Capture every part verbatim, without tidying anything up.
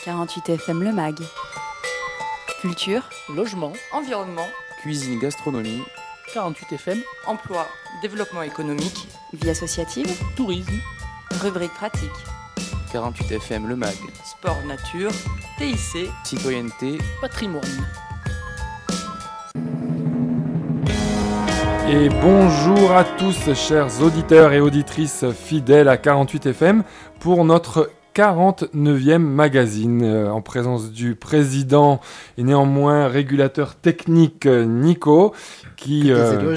quarante-huit F M Le Mag. Culture, logement, environnement, cuisine, gastronomie. quarante-huit F M, emploi, développement économique, vie associative, tourisme, rubrique pratique, quarante-huit F M Le Mag. sport nature, T I C, Citoyenneté, patrimoine. Et bonjour à tous, chers auditeurs et auditrices fidèles à quarante-huit F M, pour notre quarante-neuvième magazine, euh, en présence du président et néanmoins régulateur technique Nico, qui... Euh,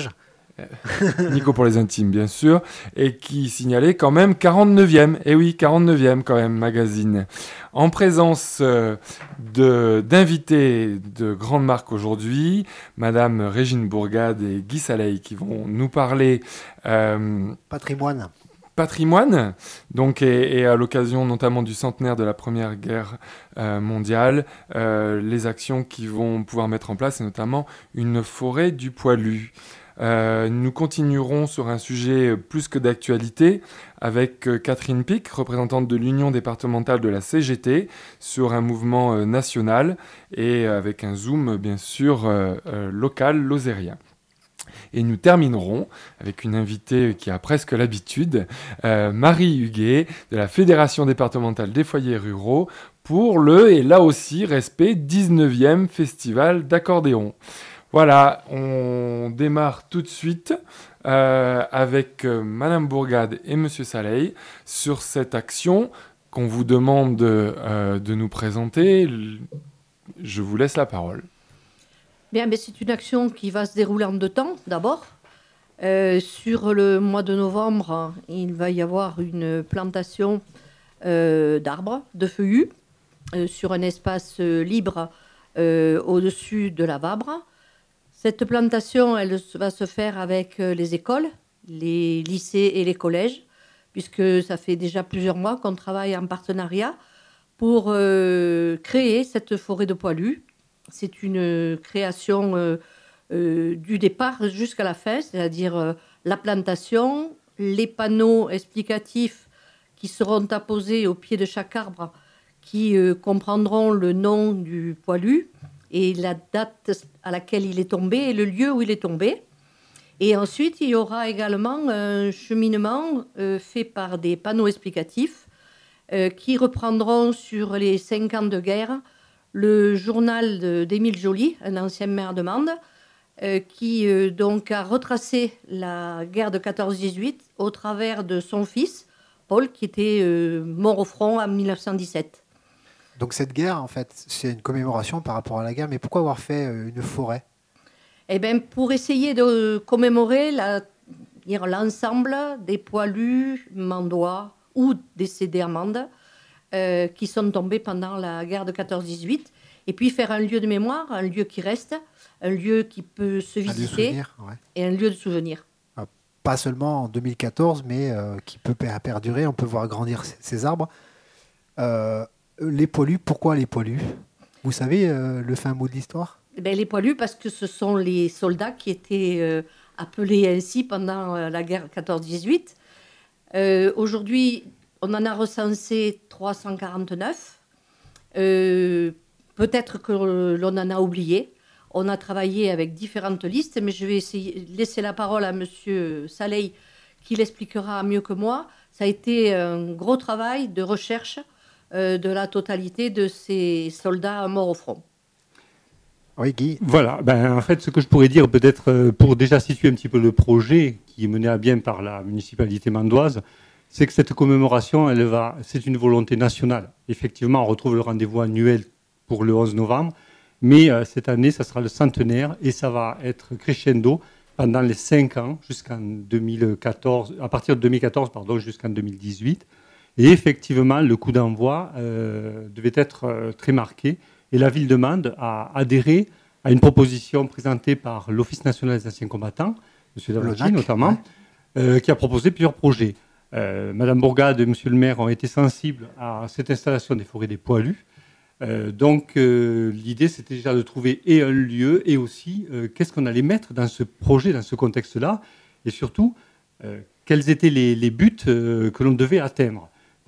Nico pour les intimes, bien sûr, et qui signalait quand même quarante-neuvième, et oui, quarante-neuvième quand même, magazine. En présence euh, de, d'invités de grandes marques aujourd'hui, Madame Régine Bourgade et Guy Saleil, qui vont nous parler... Euh, patrimoine. Patrimoine, donc, et, et à l'occasion notamment du centenaire de la Première Guerre euh, mondiale, euh, les actions qu'ils vont pouvoir mettre en place, et notamment une forêt du poilu. Euh, nous continuerons sur un sujet plus que d'actualité avec euh, Catherine Pic, représentante de l'Union départementale de la C G T, sur un mouvement euh, national et avec un zoom bien sûr euh, euh, local lozérien. Et nous terminerons avec une invitée qui a presque l'habitude, euh, Marie Huguet de la Fédération départementale des foyers ruraux, pour le, et là aussi, respect dix-neuvième festival d'accordéon. Voilà, on démarre tout de suite euh, avec euh, Madame Bourgade et Monsieur Saleil sur cette action qu'on vous demande euh, de nous présenter. Je vous laisse la parole. Bien, mais c'est une action qui va se dérouler en deux temps, d'abord. Euh, sur le mois de novembre, il va y avoir une plantation euh, d'arbres, de feuillus, euh, sur un espace euh, libre euh, au-dessus de la Vabre. Cette plantation, elle va se faire avec les écoles, les lycées et les collèges, puisque ça fait déjà plusieurs mois qu'on travaille en partenariat pour euh, créer cette forêt de poilus. C'est une création euh, euh, du départ jusqu'à la fin, c'est-à-dire euh, la plantation, les panneaux explicatifs qui seront apposés au pied de chaque arbre, qui euh, comprendront le nom du poilu, et la date à laquelle il est tombé et le lieu où il est tombé. Et ensuite, il y aura également un cheminement euh, fait par des panneaux explicatifs euh, qui reprendront sur les cinq ans de guerre le journal de, d'Émile Joly, un ancien maire de Mende, euh, qui euh, donc a retracé la guerre de quatorze dix-huit au travers de son fils, Paul, qui était euh, mort au front en dix-neuf cent dix-sept. Donc cette guerre, en fait, c'est une commémoration par rapport à la guerre. Mais pourquoi avoir fait une forêt ? Eh bien, pour essayer de commémorer la, dire, l'ensemble des poilus mandois ou décédés à Mende euh, qui sont tombés pendant la guerre de quatorze dix-huit. Et puis faire un lieu de mémoire, un lieu qui reste, un lieu qui peut se visiter, un lieu de souvenir, ouais. Et un lieu de souvenir. Ah, pas seulement en deux mille quatorze, mais euh, qui peut perdurer. On peut voir grandir ces, ces arbres. Euh, Les poilus, pourquoi les poilus ? Vous savez euh, le fin mot de l'histoire ? Ben, les poilus, parce que ce sont les soldats qui étaient euh, appelés ainsi pendant euh, la guerre quatorze dix-huit. Euh, aujourd'hui, on en a recensé trois cent quarante-neuf. Euh, peut-être que l'on en a oublié. On a travaillé avec différentes listes, mais je vais essayer de laisser la parole à M. Saleil, qui l'expliquera mieux que moi. Ça a été un gros travail de recherche de la totalité de ces soldats morts au front. Oui, Guy. Voilà, ben, en fait, ce que je pourrais dire, peut-être pour déjà situer un petit peu le projet qui est mené à bien par la municipalité mandoise, c'est que cette commémoration, elle va, c'est une volonté nationale. Effectivement, on retrouve le rendez-vous annuel pour le onze novembre, mais euh, cette année, ça sera le centenaire et ça va être crescendo pendant les cinq ans, jusqu'en deux mille quatorze, à partir de deux mille quatorze, pardon, jusqu'en deux mille dix-huit. Et effectivement, le coup d'envoi euh, devait être euh, très marqué. Et la ville de Mende a adhéré à une proposition présentée par l'Office national des anciens combattants, M. Davlotti notamment, ouais. euh, qui a proposé plusieurs projets. Euh, Madame Bourgade et M. le maire ont été sensibles à cette installation des forêts des poilus. Euh, donc, euh, l'idée, c'était déjà de trouver et un lieu et aussi euh, qu'est-ce qu'on allait mettre dans ce projet, dans ce contexte-là. Et surtout, euh, quels étaient les, les buts euh, que l'on devait atteindre.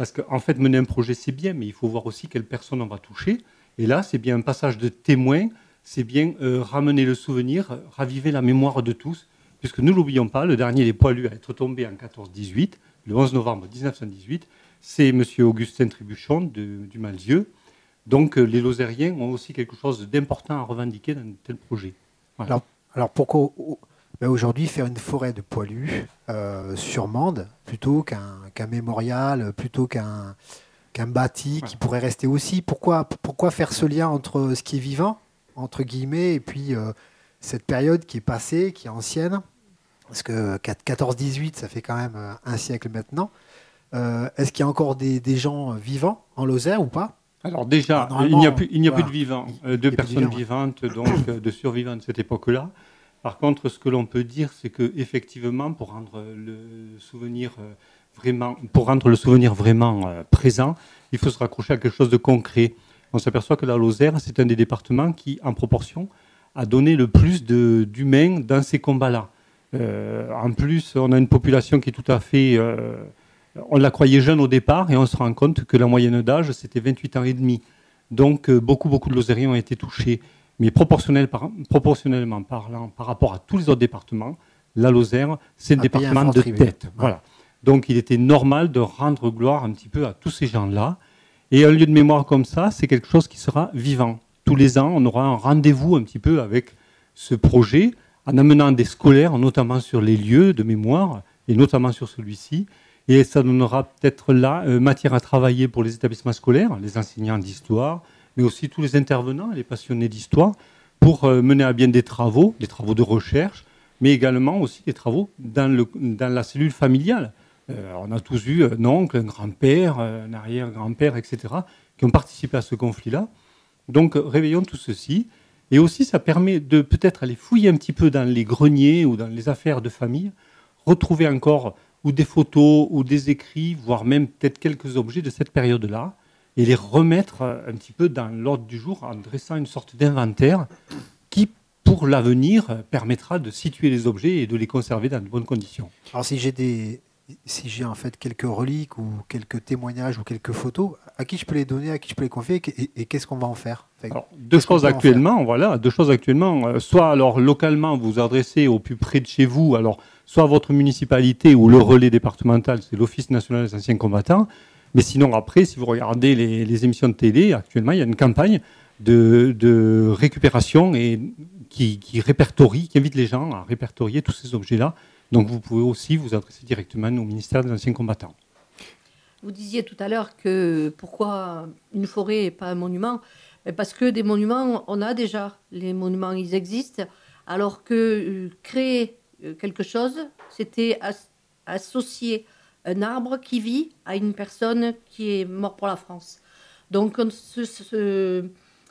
Parce qu'en fait, mener un projet, c'est bien, mais il faut voir aussi quelles personnes on va toucher. Et là, c'est bien un passage de témoin, c'est bien euh, ramener le souvenir, raviver la mémoire de tous, puisque nous ne l'oublions pas, le dernier des poilus à être tombé en quatorze dix-huit, le onze novembre mille neuf cent dix-huit, c'est M. Augustin Trébuchon de, du Malzieu. Donc euh, les Lozériens ont aussi quelque chose d'important à revendiquer dans un tel projet. Voilà. Alors, alors pourquoi ben aujourd'hui faire une forêt de poilus euh, sur Mende plutôt qu'un qu'un mémorial, plutôt qu'un qu'un bâti Ouais. qui pourrait rester aussi? Pourquoi, pourquoi faire ce lien entre ce qui est vivant, entre guillemets, et puis euh, cette période qui est passée, qui est ancienne? Parce que quatorze dix-huit, ça fait quand même un siècle maintenant. Euh, Est-ce qu'il y a encore des, des gens vivants en Lozère ou pas? Alors déjà, Alors, il n'y a plus, il n'y a voilà. plus de vivants, Il- euh, de il y a plus de personnes vivants, ouais. vivantes, donc euh, de survivants de cette époque-là. Par contre, ce que l'on peut dire, c'est que effectivement, pour rendre le souvenir euh, vraiment, pour rendre le souvenir vraiment euh, présent, il faut se raccrocher à quelque chose de concret. On s'aperçoit que la Lozère, c'est un des départements qui, en proportion, a donné le plus de, d'humains dans ces combats-là. Euh, en plus, on a une population qui est tout à fait... Euh, on la croyait jeune au départ et on se rend compte que la moyenne d'âge, c'était vingt-huit ans et demi. Donc, euh, beaucoup, beaucoup de Lozériens ont été touchés. Mais proportionnel par, proportionnellement parlant, par rapport à tous les autres départements, la Lozère, c'est le A payé un département fort de tribut. tête. Ouais. Voilà. Donc, il était normal de rendre gloire un petit peu à tous ces gens-là. Et un lieu de mémoire comme ça, c'est quelque chose qui sera vivant. Tous les ans, on aura un rendez-vous un petit peu avec ce projet, en amenant des scolaires, notamment sur les lieux de mémoire, et notamment sur celui-ci. Et ça donnera peut-être là euh, matière à travailler pour les établissements scolaires, les enseignants d'histoire, mais aussi tous les intervenants, les passionnés d'histoire, pour euh, mener à bien des travaux, des travaux de recherche, mais également aussi des travaux dans, le, dans la cellule familiale. Euh, on a tous eu un oncle, un grand-père, un arrière-grand-père, et cetera, qui ont participé à ce conflit-là. Donc, réveillons tout ceci. Et aussi, ça permet de peut-être aller fouiller un petit peu dans les greniers ou dans les affaires de famille, retrouver encore ou des photos ou des écrits, voire même peut-être quelques objets de cette période-là, et les remettre un petit peu dans l'ordre du jour en dressant une sorte d'inventaire qui, pour l'avenir, permettra de situer les objets et de les conserver dans de bonnes conditions. Alors si j'ai des, si j'ai en fait quelques reliques ou quelques témoignages ou quelques photos, à qui je peux les donner, à qui je peux les confier, et, et qu'est-ce qu'on va en faire? Fait, Alors, deux qu'est-ce qu'on choses peut en actuellement, voilà, deux choses actuellement. Euh, soit alors localement vous vous adressez au plus près de chez vous, alors soit votre municipalité ou le relais départemental, c'est l'Office national des anciens combattants. Mais sinon après, si vous regardez les, les émissions de télé, actuellement il y a une campagne de, de récupération et qui, qui répertorie, qui invite les gens à répertorier tous ces objets-là. Donc vous pouvez aussi vous adresser directement au ministère des anciens combattants. Vous disiez tout à l'heure que pourquoi une forêt et pas un monument? Parce que des monuments, on a déjà. Les monuments, ils existent. Alors que euh, créer euh, quelque chose, c'était as- associer un arbre qui vit à une personne qui est morte pour la France. Donc on se, se-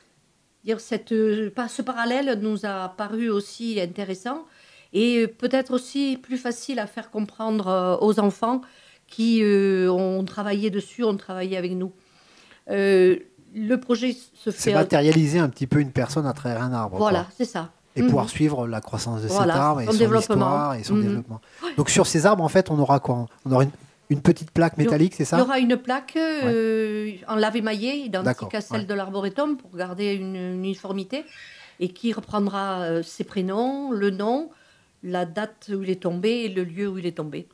dire cette, pas- ce parallèle nous a paru aussi intéressant et peut-être aussi plus facile à faire comprendre euh, aux enfants qui euh, ont travaillé dessus, ont travaillé avec nous. Euh, le projet se C'est fait... matérialiser un petit peu une personne à travers un arbre. Voilà, quoi. c'est ça. Et Mhm. pouvoir suivre la croissance de Voilà, cet arbre et son son, développement. histoire et son Mhm. développement. Donc sur ces arbres, en fait, on aura quoi? On aura une, une petite plaque Il y aura- métallique, c'est Il y ça? aura une plaque euh, en lave émaillé, identique D'accord, à celle ouais. de l'arboretum, pour garder une, une uniformité, et qui reprendra euh, ses prénoms, le nom, la date où il est tombé et le lieu où il est tombé.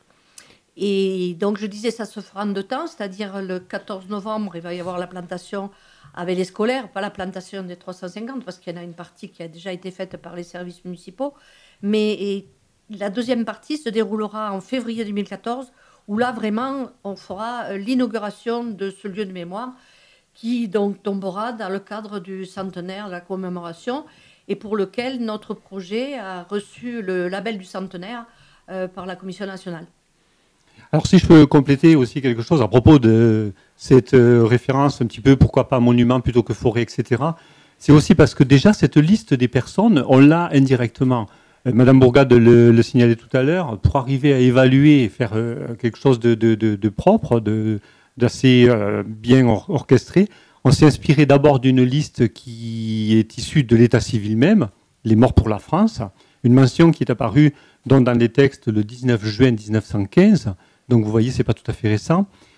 Et donc je disais, ça se fera en deux temps, c'est-à-dire le quatorze novembre, il va y avoir la plantation avec les scolaires, pas la plantation des trois cent cinquante, parce qu'il y en a une partie qui a déjà été faite par les services municipaux, mais et la deuxième partie se déroulera en février deux mille quatorze, où là, vraiment, on fera euh, l'inauguration de ce lieu de mémoire qui donc tombera dans le cadre du centenaire de la commémoration et pour lequel notre projet a reçu le label du centenaire euh, par la Commission nationale. Alors si je peux compléter aussi quelque chose à propos de cette euh, référence un petit peu, pourquoi pas monument plutôt que forêt, et cetera. C'est aussi parce que déjà cette liste des personnes, on l'a indirectement. Euh, Madame Bourgade le, le signalait tout à l'heure, pour arriver à évaluer et faire euh, quelque chose de, de, de, de propre, de, d'assez euh, bien or- orchestré, on s'est inspiré d'abord d'une liste qui est issue de l'état civil même, les morts pour la France, une mention qui est apparue donc, dans les textes le dix-neuf juin mille neuf cent quinze. Donc vous voyez, c'est pas tout à fait récent.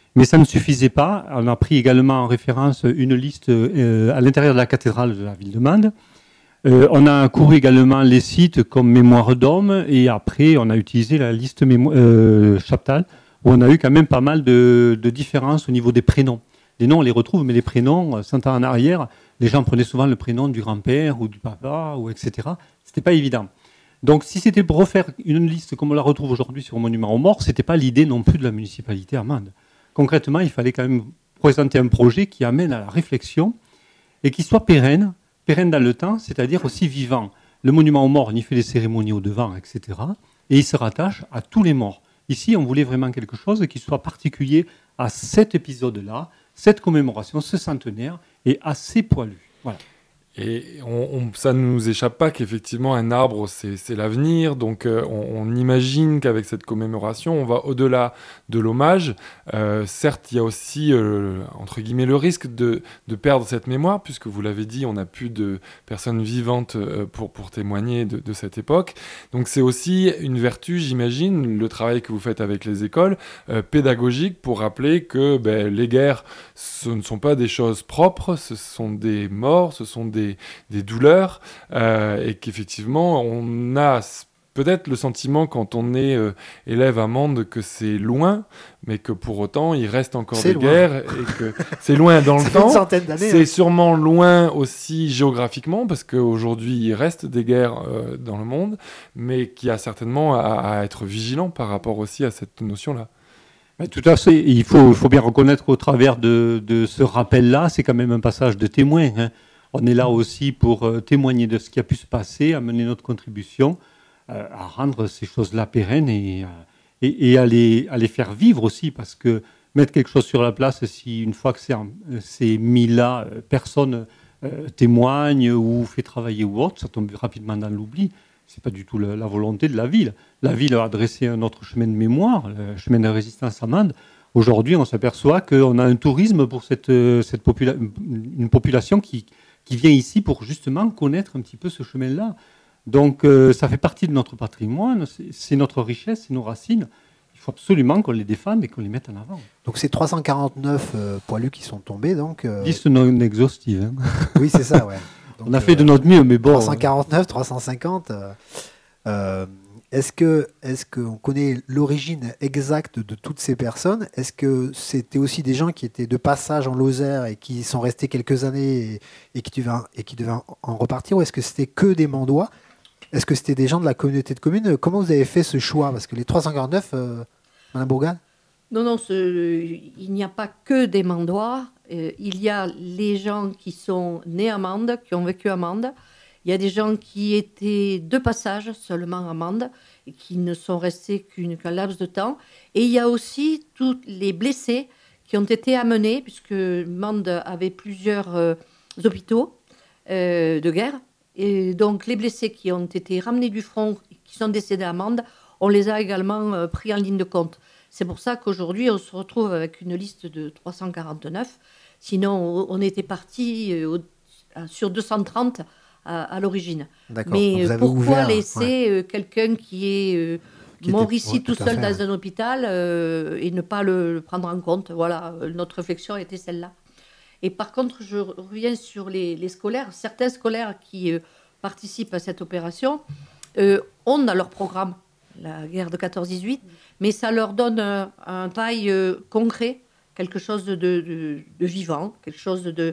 Mais ça ne suffisait pas. On a pris également en référence une liste euh, à l'intérieur de la cathédrale de la ville de Mende. Euh, on a couru également les sites comme Mémoire d'Homme et après on a utilisé la liste mémo- euh, Chaptal où on a eu quand même pas mal de, de différences au niveau des prénoms. Les noms on les retrouve mais les prénoms, cent ans en arrière, les gens prenaient souvent le prénom du grand-père ou du papa ou et cetera. C'était pas évident. Donc si c'était pour refaire une liste comme on la retrouve aujourd'hui sur Monument aux Morts, c'était pas l'idée non plus de la municipalité à Mende. Concrètement, il fallait quand même présenter un projet qui amène à la réflexion et qui soit pérenne, pérenne dans le temps, c'est-à-dire aussi vivant. Le monument aux morts, on y fait des cérémonies au devant, et cetera. Et il se rattache à tous les morts. Ici, on voulait vraiment quelque chose qui soit particulier à cet épisode-là, cette commémoration, ce centenaire, et assez poilu. Voilà. Et on, on, ça ne nous échappe pas qu'effectivement un arbre c'est, c'est l'avenir, donc euh, on, on imagine qu'avec cette commémoration on va au-delà de l'hommage. Euh, certes il y a aussi euh, entre guillemets le risque de, de perdre cette mémoire puisque vous l'avez dit on n'a plus de personnes vivantes euh, pour, pour témoigner de, de cette époque. Donc c'est aussi une vertu j'imagine, le travail que vous faites avec les écoles, euh, pédagogique pour rappeler que ben, les guerres ce ne sont pas des choses propres, ce sont des morts, ce sont des Des, des douleurs euh, et qu'effectivement on a peut-être le sentiment quand on est euh, élève à Mende que c'est loin mais que pour autant il reste encore c'est des loin. guerres et que c'est loin dans le Ça temps, fait une centaine d'années, c'est hein. sûrement loin aussi géographiquement parce qu'aujourd'hui il reste des guerres euh, dans le monde mais qui a certainement à, à être vigilant par rapport aussi à cette notion-là. Tout à fait. Il faut, il faut bien reconnaître qu'au travers de, de ce rappel-là, c'est quand même un passage de témoin, hein. On est là aussi pour euh, témoigner de ce qui a pu se passer, amener notre contribution euh, à rendre ces choses-là pérennes et, euh, et, et à, les, à les faire vivre aussi, parce que mettre quelque chose sur la place, si une fois que c'est, c'est mis là, euh, personne euh, témoigne ou fait travailler ou autre, ça tombe rapidement dans l'oubli. C'est pas du tout la, la volonté de la ville. La ville a dressé un autre chemin de mémoire, le chemin de résistance à Mende. Aujourd'hui, on s'aperçoit qu'on a un tourisme pour cette, cette popula- une population qui qui vient ici pour justement connaître un petit peu ce chemin-là. Donc euh, ça fait partie de notre patrimoine, c'est, c'est notre richesse, c'est nos racines. Il faut absolument qu'on les défende et qu'on les mette en avant. Donc c'est trois cent quarante-neuf euh, poilus qui sont tombés. Donc, euh... Liste non exhaustive. Hein. Oui, c'est ça, ouais. Donc, on a fait euh, de notre mieux, mais bon. trois cent quarante-neuf, trois cent cinquante. Euh, euh, est-ce que, est-ce qu'on connaît l'origine exacte de toutes ces personnes ? Est-ce que c'était aussi des gens qui étaient de passage en Lozère et qui sont restés quelques années et, et, qui, devaient, et qui devaient en repartir ? Ou est-ce que c'était que des Mendois ? Est-ce que c'était des gens de la communauté de communes ? Comment vous avez fait ce choix ? Parce que les trois cent quarante-neuf, euh, Mme Bourgade ? Non, non, ce, il n'y a pas que des Mendois. Euh, il y a les gens qui sont nés à Mende, qui ont vécu à Mende. Il y a des gens qui étaient de passage seulement à Mende et qui ne sont restés qu'une, qu'un laps de temps. Et il y a aussi tous les blessés qui ont été amenés, puisque Mende avait plusieurs euh, hôpitaux euh, de guerre. Et donc les blessés qui ont été ramenés du front, qui sont décédés à Mende, on les a également euh, pris en ligne de compte. C'est pour ça qu'aujourd'hui, on se retrouve avec une liste de trois cent quarante-neuf. Sinon, on était parti euh, sur deux cent trente à, à l'origine. D'accord. Mais vous avez pourquoi ouvert, laisser ouais. euh, quelqu'un qui est euh, Qui mort était- ici ouais, tout tout à seul fait, dans ouais. un hôpital euh, et ne pas le, le prendre en compte ? Voilà, euh, notre réflexion était celle-là. Et par contre, je reviens sur les, les scolaires. Certains scolaires qui euh, participent à cette opération euh, ont dans leur programme la guerre de quatorze dix-huit, mais ça leur donne un, un taille euh, concret, quelque chose de, de, de vivant, quelque chose de,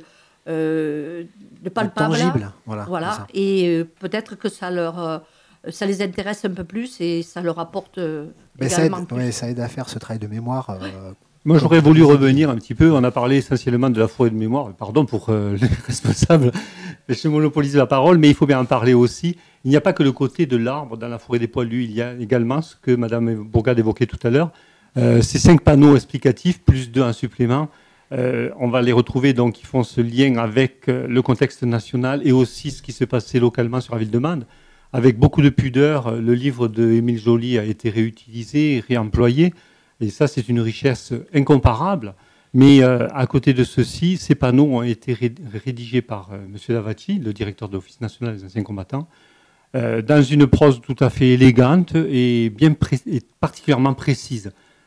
euh, de palpable. Tangible. Voilà. Voilà. c'est ça. Et euh, peut-être que ça, leur, euh, ça les intéresse un peu plus et ça leur apporte euh, Mais ça aide, également plus. ouais, ça aide à faire ce travail de mémoire. euh, Moi, j'aurais Comme voulu vous avez revenir un petit peu. On a parlé essentiellement de la forêt de mémoire. Pardon pour euh, les responsables. Je monopolise la parole, mais il faut bien en parler aussi. Il n'y a pas que le côté de l'arbre dans la forêt des poilus. Il y a également ce que Mme Bourgade évoquait tout à l'heure. Euh, ces cinq panneaux explicatifs, plus deux en supplément, euh, on va les retrouver, donc, qui font ce lien avec euh, le contexte national et aussi ce qui se passait localement sur la ville de Mende. Avec beaucoup de pudeur, euh, le livre de Émile Joly a été réutilisé, réemployé. Et ça, c'est une richesse incomparable. Mais euh, à côté de ceci, ces panneaux ont été ré- rédigés par euh, M. Lavacci, le directeur de l'Office national des anciens combattants, euh, dans une prose tout à fait élégante et, bien pré- et particulièrement précise.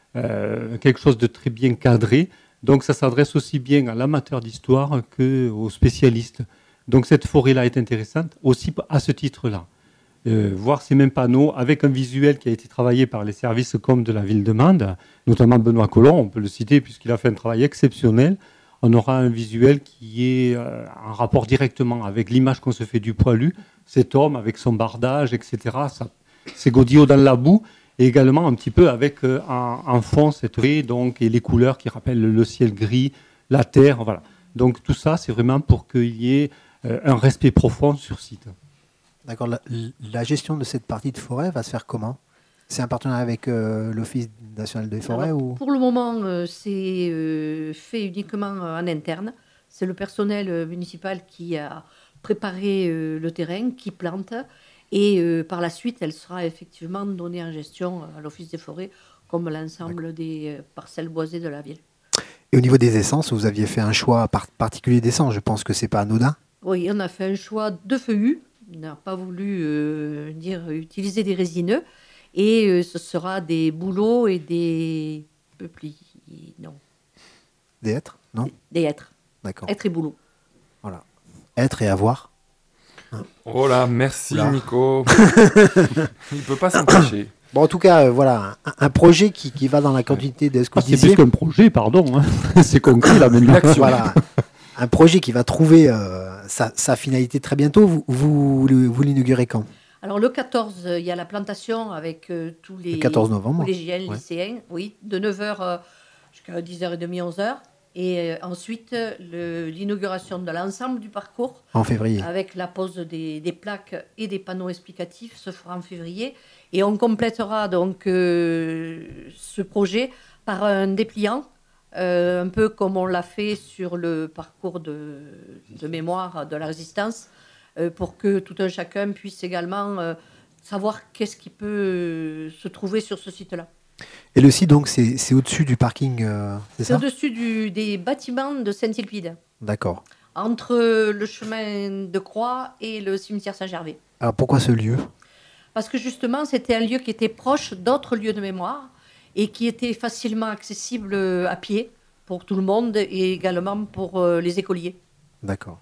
euh, quelque chose de très bien cadré. Donc ça s'adresse aussi bien à l'amateur d'histoire qu'aux spécialistes. Donc cette forêt-là est intéressante aussi à ce titre-là. Euh, voir ces mêmes panneaux avec un visuel qui a été travaillé par les services com de la ville de Mende, notamment Benoît Collomb, on peut le citer puisqu'il a fait un travail exceptionnel. On aura un visuel qui est euh, en rapport directement avec l'image qu'on se fait du poilu, cet homme avec son bardage, et cetera, ça, ses godillots dans la boue, et également un petit peu avec euh, en, en fond cette raie, donc, et les couleurs qui rappellent le, le ciel gris, la terre, voilà. Donc tout ça, c'est vraiment pour qu'il y ait euh, un respect profond sur site. D'accord. La, la gestion de cette partie de forêt va se faire comment? C'est un partenariat avec euh, l'Office national des forêts Alors, ou... Pour le moment, euh, c'est euh, fait uniquement en interne. C'est le personnel euh, municipal qui a préparé euh, le terrain, qui plante. Et euh, par la suite, elle sera effectivement donnée en gestion à l'Office des forêts, comme l'ensemble des euh, parcelles boisées de la ville. Et au niveau des essences, vous aviez fait un choix par- particulier d'essence. Je pense que c'est pas anodin. Oui, on a fait un choix de feuillus. On n'a pas voulu euh, dire, utiliser des résineux. Et euh, ce sera des bouleaux et des peupliers. Non, Des êtres? Non. des, des hêtres. D'accord. Hêtres et bouleaux. Voilà. Être et avoir. Oh là, merci Oula. Nico. Il ne peut pas s'empêcher. Bon, en tout cas, euh, voilà, un, un projet qui, qui va dans la continuité de ce que Ah, vous c'est disiez. plus qu'un projet, pardon. Hein. C'est concret là maintenant. Voilà. Un projet qui va trouver euh, sa, sa finalité très bientôt. Vous, vous, le- vous l'inaugurez quand? Alors le quatorze, euh, il y a la plantation avec euh, tous les Le quatorze novembre. collégiens, Ouais. lycéens, oui, de neuf heures euh, jusqu'à dix heures trente, onze heures. Et euh, ensuite, le- l'inauguration de l'ensemble du parcours En février. avec la pose des, des plaques et des panneaux explicatifs se fera en février. Et on complétera donc euh, ce projet par un dépliant, euh, un peu comme on l'a fait sur le parcours de, de mémoire de la résistance, euh, pour que tout un chacun puisse également euh, savoir qu'est-ce qui peut euh, se trouver sur ce site-là. Et le site, donc, c'est c'est au-dessus du parking, euh, c'est C'est ça? au-dessus du- des bâtiments de Saint-Ilpide, D'accord. entre le chemin de Croix et le cimetière Saint-Gervais. Alors, pourquoi ce lieu? Parce que justement, c'était un lieu qui était proche d'autres lieux de mémoire et qui était facilement accessible euh, à pied pour tout le monde et également pour euh, les écoliers. D'accord.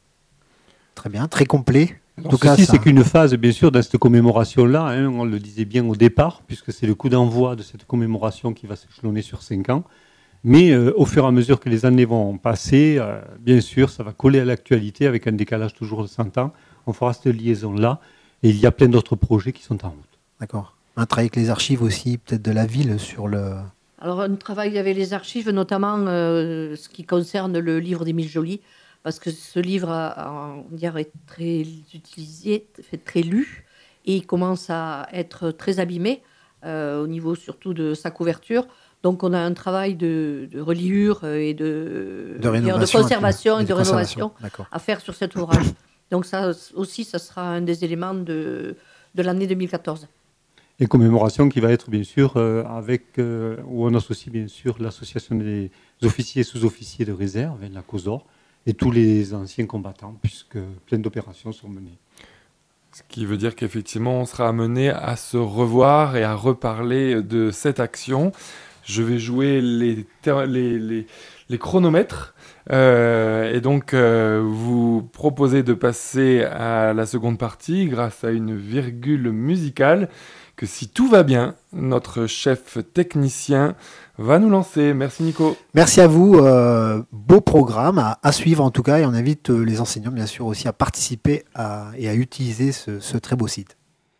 Très bien, très complet. En Alors, tout cas, ceci, ça- c'est qu'une phase, bien sûr, dans cette commémoration-là. Hein, on le disait bien au départ, puisque c'est le coup d'envoi de cette commémoration qui va s'échelonner sur cinq ans. Mais euh, au fur et à mesure que les années vont passer, euh, bien sûr, ça va coller à l'actualité avec un décalage toujours de cent ans. On fera cette liaison-là. Et il y a plein d'autres projets qui sont en route. D'accord. Un travail avec les archives aussi, peut-être de la ville, sur le... Alors, on travaille avec les archives, notamment euh, ce qui concerne le livre d'Émile Joly, parce que ce livre a, a, on dirait, est très utilisé, fait très lu, et il commence à être très abîmé, euh, au niveau surtout de sa couverture. Donc, on a un travail de, de reliure et de, De rénovation. de conservation et de, conservation. rénovation D'accord. à faire sur cet ouvrage. Donc, ça aussi, ça sera un des éléments de, de l'année deux mille quatorze. Et commémoration qui va être, bien sûr, euh, avec, euh, où on associe, bien sûr, l'association des officiers et sous-officiers de réserve, la COSOR, et tous les anciens combattants, puisque plein d'opérations sont menées. Ce qui veut dire qu'effectivement, on sera amené à se revoir et à reparler de cette action. Je vais jouer les, ter- les, les, les chronomètres. Euh, et donc, euh, vous proposez de passer à la seconde partie grâce à une virgule musicale que, si tout va bien, notre chef technicien va nous lancer. Merci Nico. Merci à vous. Euh, beau programme à, à suivre en tout cas. Et on invite euh, les enseignants, bien sûr, aussi à participer à, et à utiliser ce, ce très beau site.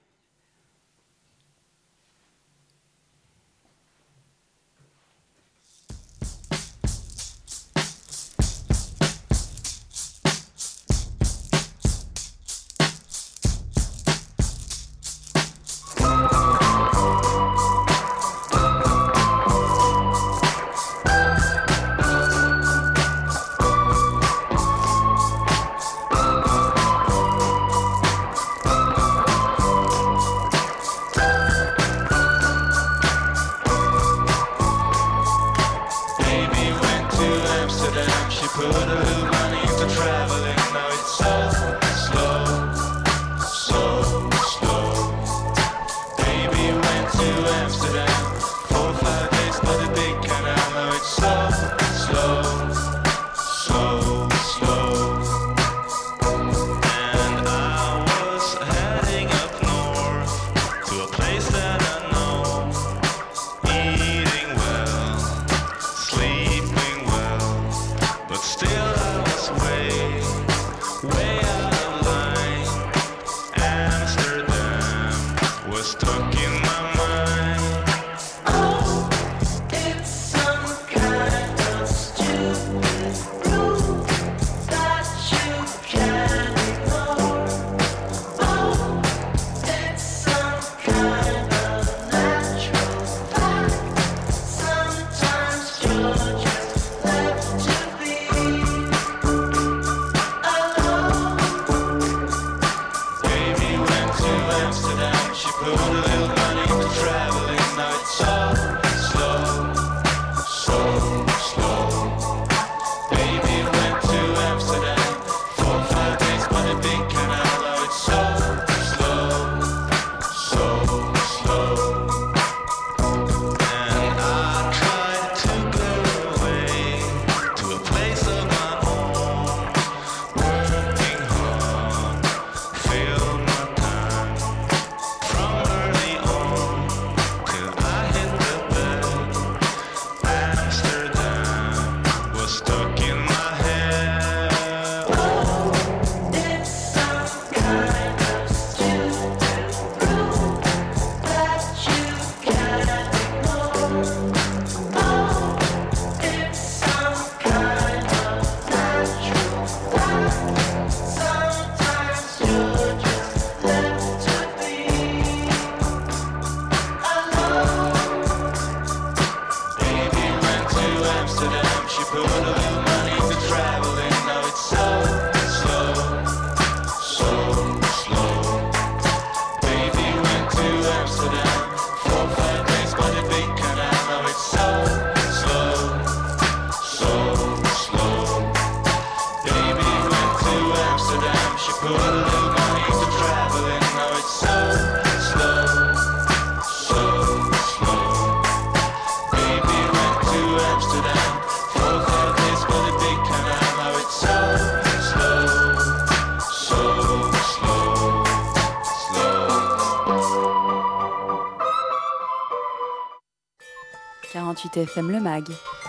Baby went to Amsterdam, she put a little money into traveling. Now it's so slow, so slow. Baby went to Amsterdam, four or five days, no quarante-huit F M Le Mag.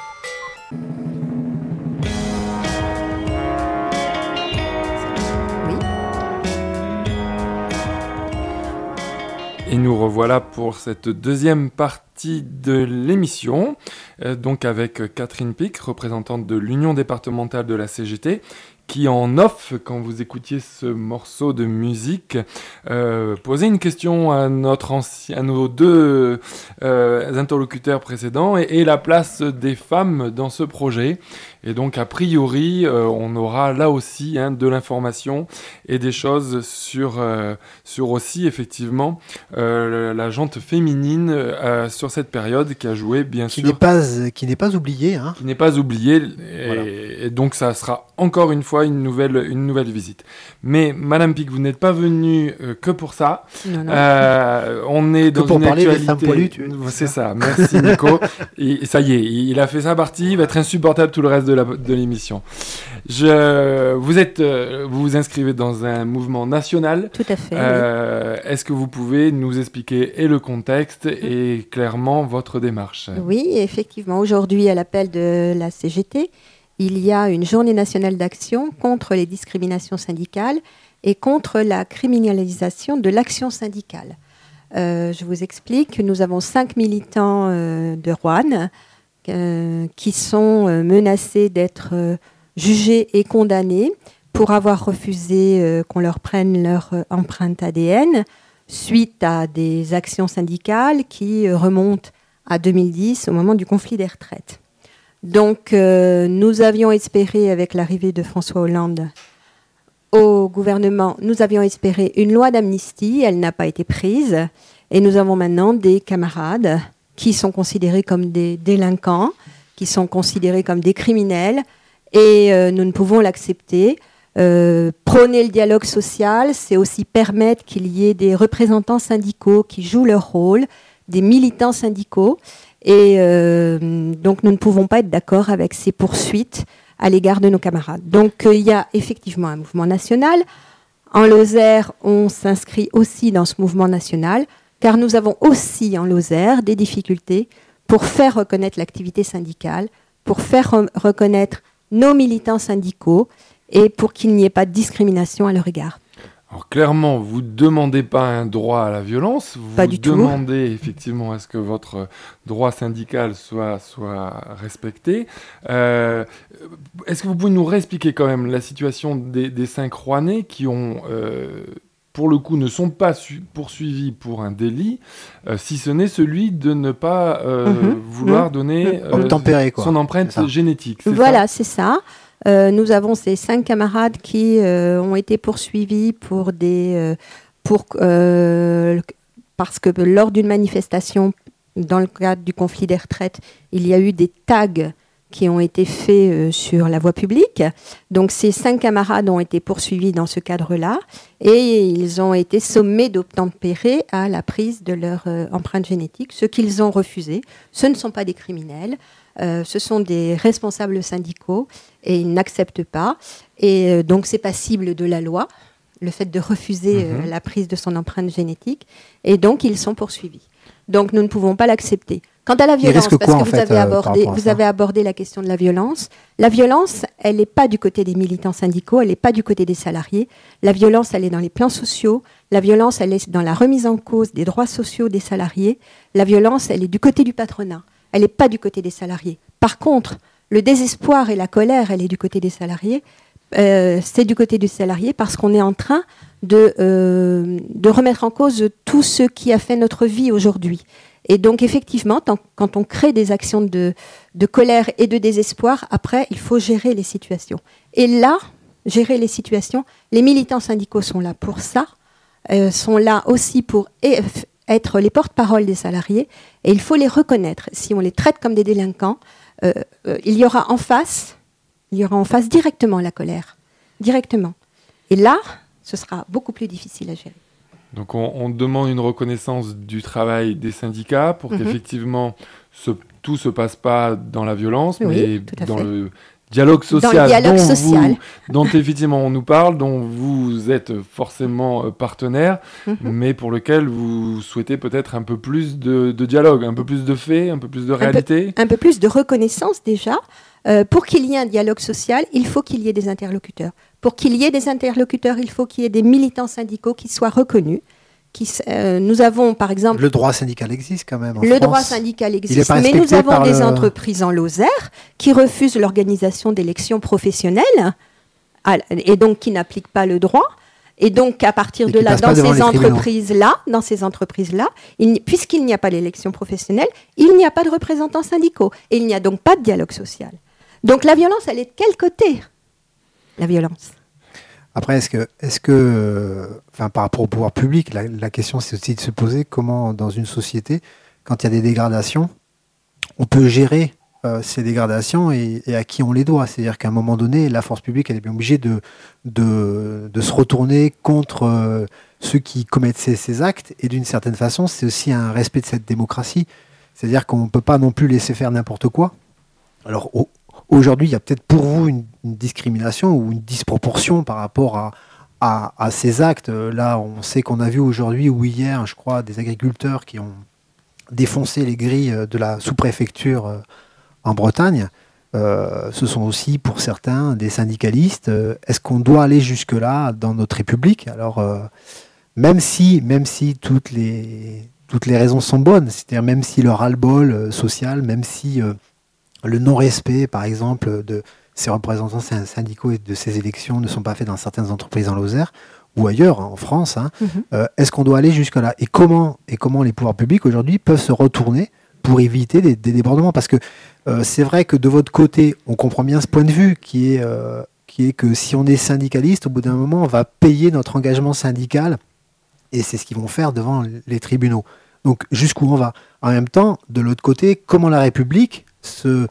Et nous revoilà pour cette deuxième partie de l'émission, euh, donc avec Catherine Pic, représentante de l'Union départementale de la C G T, qui en off, quand vous écoutiez ce morceau de musique, euh, posait une question à, notre ancien, à nos deux euh, interlocuteurs précédents et, et la place des femmes dans ce projet. Et donc, a priori, euh, on aura là aussi hein, de l'information et des choses sur, euh, sur aussi, effectivement, euh, la jante féminine euh, sur cette période qui a joué, bien qui sûr... N'est pas, qui n'est pas oubliée. Hein. Qui n'est pas oubliée. Et, voilà. Et donc, ça sera encore une fois une nouvelle, une nouvelle visite. Mais, Madame Pic, vous n'êtes pas venue euh, que pour ça. Non, non. Euh, on est que dans pour une parler actualité... des femmes poilues, tu veux. C'est ça. Merci, Nico. Et ça y est, il a fait sa partie. Il va être insupportable tout le reste de La, de l'émission. Je, vous êtes, euh, vous vous inscrivez dans un mouvement national. Tout à fait. Euh, oui. Est-ce que vous pouvez nous expliquer et le contexte et clairement votre démarche ? Oui, effectivement. Aujourd'hui, à l'appel de la C G T, il y a une journée nationale d'action contre les discriminations syndicales et contre la criminalisation de l'action syndicale. Euh, je vous explique. Nous avons cinq militants euh, de Roanne Euh, qui sont euh, menacés d'être euh, jugés et condamnés pour avoir refusé euh, qu'on leur prenne leur euh, empreinte A D N suite à des actions syndicales qui euh, remontent à deux mille dix, au moment du conflit des retraites. Donc, euh, nous avions espéré, avec l'arrivée de François Hollande au gouvernement, nous avions espéré une loi d'amnistie. Elle n'a pas été prise. Et nous avons maintenant des camarades qui sont considérés comme des délinquants, qui sont considérés comme des criminels, et euh, nous ne pouvons l'accepter. Euh, prôner le dialogue social, c'est aussi permettre qu'il y ait des représentants syndicaux qui jouent leur rôle, des militants syndicaux, et euh, donc nous ne pouvons pas être d'accord avec ces poursuites à l'égard de nos camarades. Donc euh, il y a effectivement un mouvement national. En Lozère, on s'inscrit aussi dans ce mouvement national, car nous avons aussi en Lozère des difficultés pour faire reconnaître l'activité syndicale, pour faire re- reconnaître nos militants syndicaux et pour qu'il n'y ait pas de discrimination à leur égard. Alors clairement, vous ne demandez pas un droit à la violence, vous pas du demandez tout. effectivement à ce que votre droit syndical soit, soit respecté. Euh, est-ce que vous pouvez nous réexpliquer quand même la situation des, des cinq Rouennais qui ont... Euh, pour le coup, ne sont pas su- poursuivis pour un délit, euh, si ce n'est celui de ne pas euh, mmh, vouloir mmh, donner euh, obtempérer, quoi. son empreinte c'est génétique. C'est voilà, ça c'est ça. Euh, nous avons ces cinq camarades qui euh, ont été poursuivis pour des, euh, pour, euh, parce que lors d'une manifestation, dans le cadre du conflit des retraites, il y a eu des tags qui ont été faits euh, sur la voie publique. Donc ces cinq camarades ont été poursuivis dans ce cadre-là et ils ont été sommés d'obtempérer à la prise de leur euh, empreinte génétique, ce qu'ils ont refusé. Ce ne sont pas des criminels, euh, ce sont des responsables syndicaux et ils n'acceptent pas. Et euh, donc c'est passible de la loi, le fait de refuser mmh. euh, la prise de son empreinte génétique, et donc ils sont poursuivis. Donc nous ne pouvons pas l'accepter. Quant à la violence, parce quoi, que vous, fait, avez, abordé, euh, vous avez abordé la question de la violence, la violence, elle n'est pas du côté des militants syndicaux, elle n'est pas du côté des salariés. La violence, elle est dans les plans sociaux. La violence, elle est dans la remise en cause des droits sociaux des salariés. La violence, elle est du côté du patronat. Elle n'est pas du côté des salariés. Par contre, le désespoir et la colère, elle est du côté des salariés. Euh, c'est du côté du salarié parce qu'on est en train de, euh, de remettre en cause tout ce qui a fait notre vie aujourd'hui. Et donc, effectivement, tant, quand on crée des actions de, de colère et de désespoir, après, il faut gérer les situations. Et là, gérer les situations, les militants syndicaux sont là pour ça, euh, sont là aussi pour être les porte-parole des salariés, et il faut les reconnaître. Si on les traite comme des délinquants, euh, euh, il y aura en face, il y aura en face directement la colère, directement. Et là, ce sera beaucoup plus difficile à gérer. Donc on, on demande une reconnaissance du travail des syndicats pour mmh. qu'effectivement ce, tout se passe pas dans la violence, oui, mais dans fait. le dialogue social, dialogue dont, social. Vous, dont effectivement on nous parle, dont vous êtes forcément partenaire, mm-hmm. mais pour lequel vous souhaitez peut-être un peu plus de, de dialogue, un peu plus de faits, un peu plus de réalité. Un peu, un peu plus de reconnaissance déjà. Euh, pour qu'il y ait un dialogue social, il faut qu'il y ait des interlocuteurs. Pour qu'il y ait des interlocuteurs, il faut qu'il y ait des militants syndicaux qui soient reconnus. Qui, euh, nous avons, par exemple... Le droit syndical existe quand même en Le France. droit syndical existe, mais nous avons des le... entreprises en Lozère qui refusent l'organisation d'élections professionnelles et donc qui n'appliquent pas le droit. Et donc, à partir et de là, dans ces entreprises-là, dans ces entreprises-là, il puisqu'il n'y a pas d'élections professionnelles, il n'y a pas de représentants syndicaux. Et il n'y a donc pas de dialogue social. Donc, la violence, elle est de quel côté ? La violence. Après, est-ce que, est-ce que enfin, par rapport au pouvoir public, la, la question c'est aussi de se poser comment, dans une société, quand il y a des dégradations, on peut gérer euh, ces dégradations et, et à qui on les doit. C'est-à-dire qu'à un moment donné, la force publique, elle est bien obligée de, de, de se retourner contre euh, ceux qui commettent ces, ces actes. Et d'une certaine façon, c'est aussi un respect de cette démocratie. C'est-à-dire qu'on ne peut pas non plus laisser faire n'importe quoi. Alors, au, Aujourd'hui, il y a peut-être pour vous une, une discrimination ou une disproportion par rapport à, à, à ces actes. Là, on sait qu'on a vu aujourd'hui ou hier, je crois, des agriculteurs qui ont défoncé les grilles de la sous-préfecture en Bretagne. Euh, ce sont aussi, pour certains, des syndicalistes. Est-ce qu'on doit aller jusque-là dans notre République ? Alors, euh, même si, même si toutes les, toutes les raisons sont bonnes, c'est-à-dire même si le ras-le-bol social, même si... Euh, le non-respect, par exemple, de ces représentants syndicaux et de ces élections ne sont pas faits dans certaines entreprises en Lozère ou ailleurs, hein, en France. Hein. Mm-hmm. Euh, est-ce qu'on doit aller jusque-là ? Et comment, et comment les pouvoirs publics, aujourd'hui, peuvent se retourner pour éviter des, des débordements ? Parce que euh, c'est vrai que de votre côté, on comprend bien ce point de vue qui est, euh, qui est que si on est syndicaliste, au bout d'un moment, on va payer notre engagement syndical et c'est ce qu'ils vont faire devant les tribunaux. Donc, jusqu'où on va ? En même temps, de l'autre côté, comment la République se,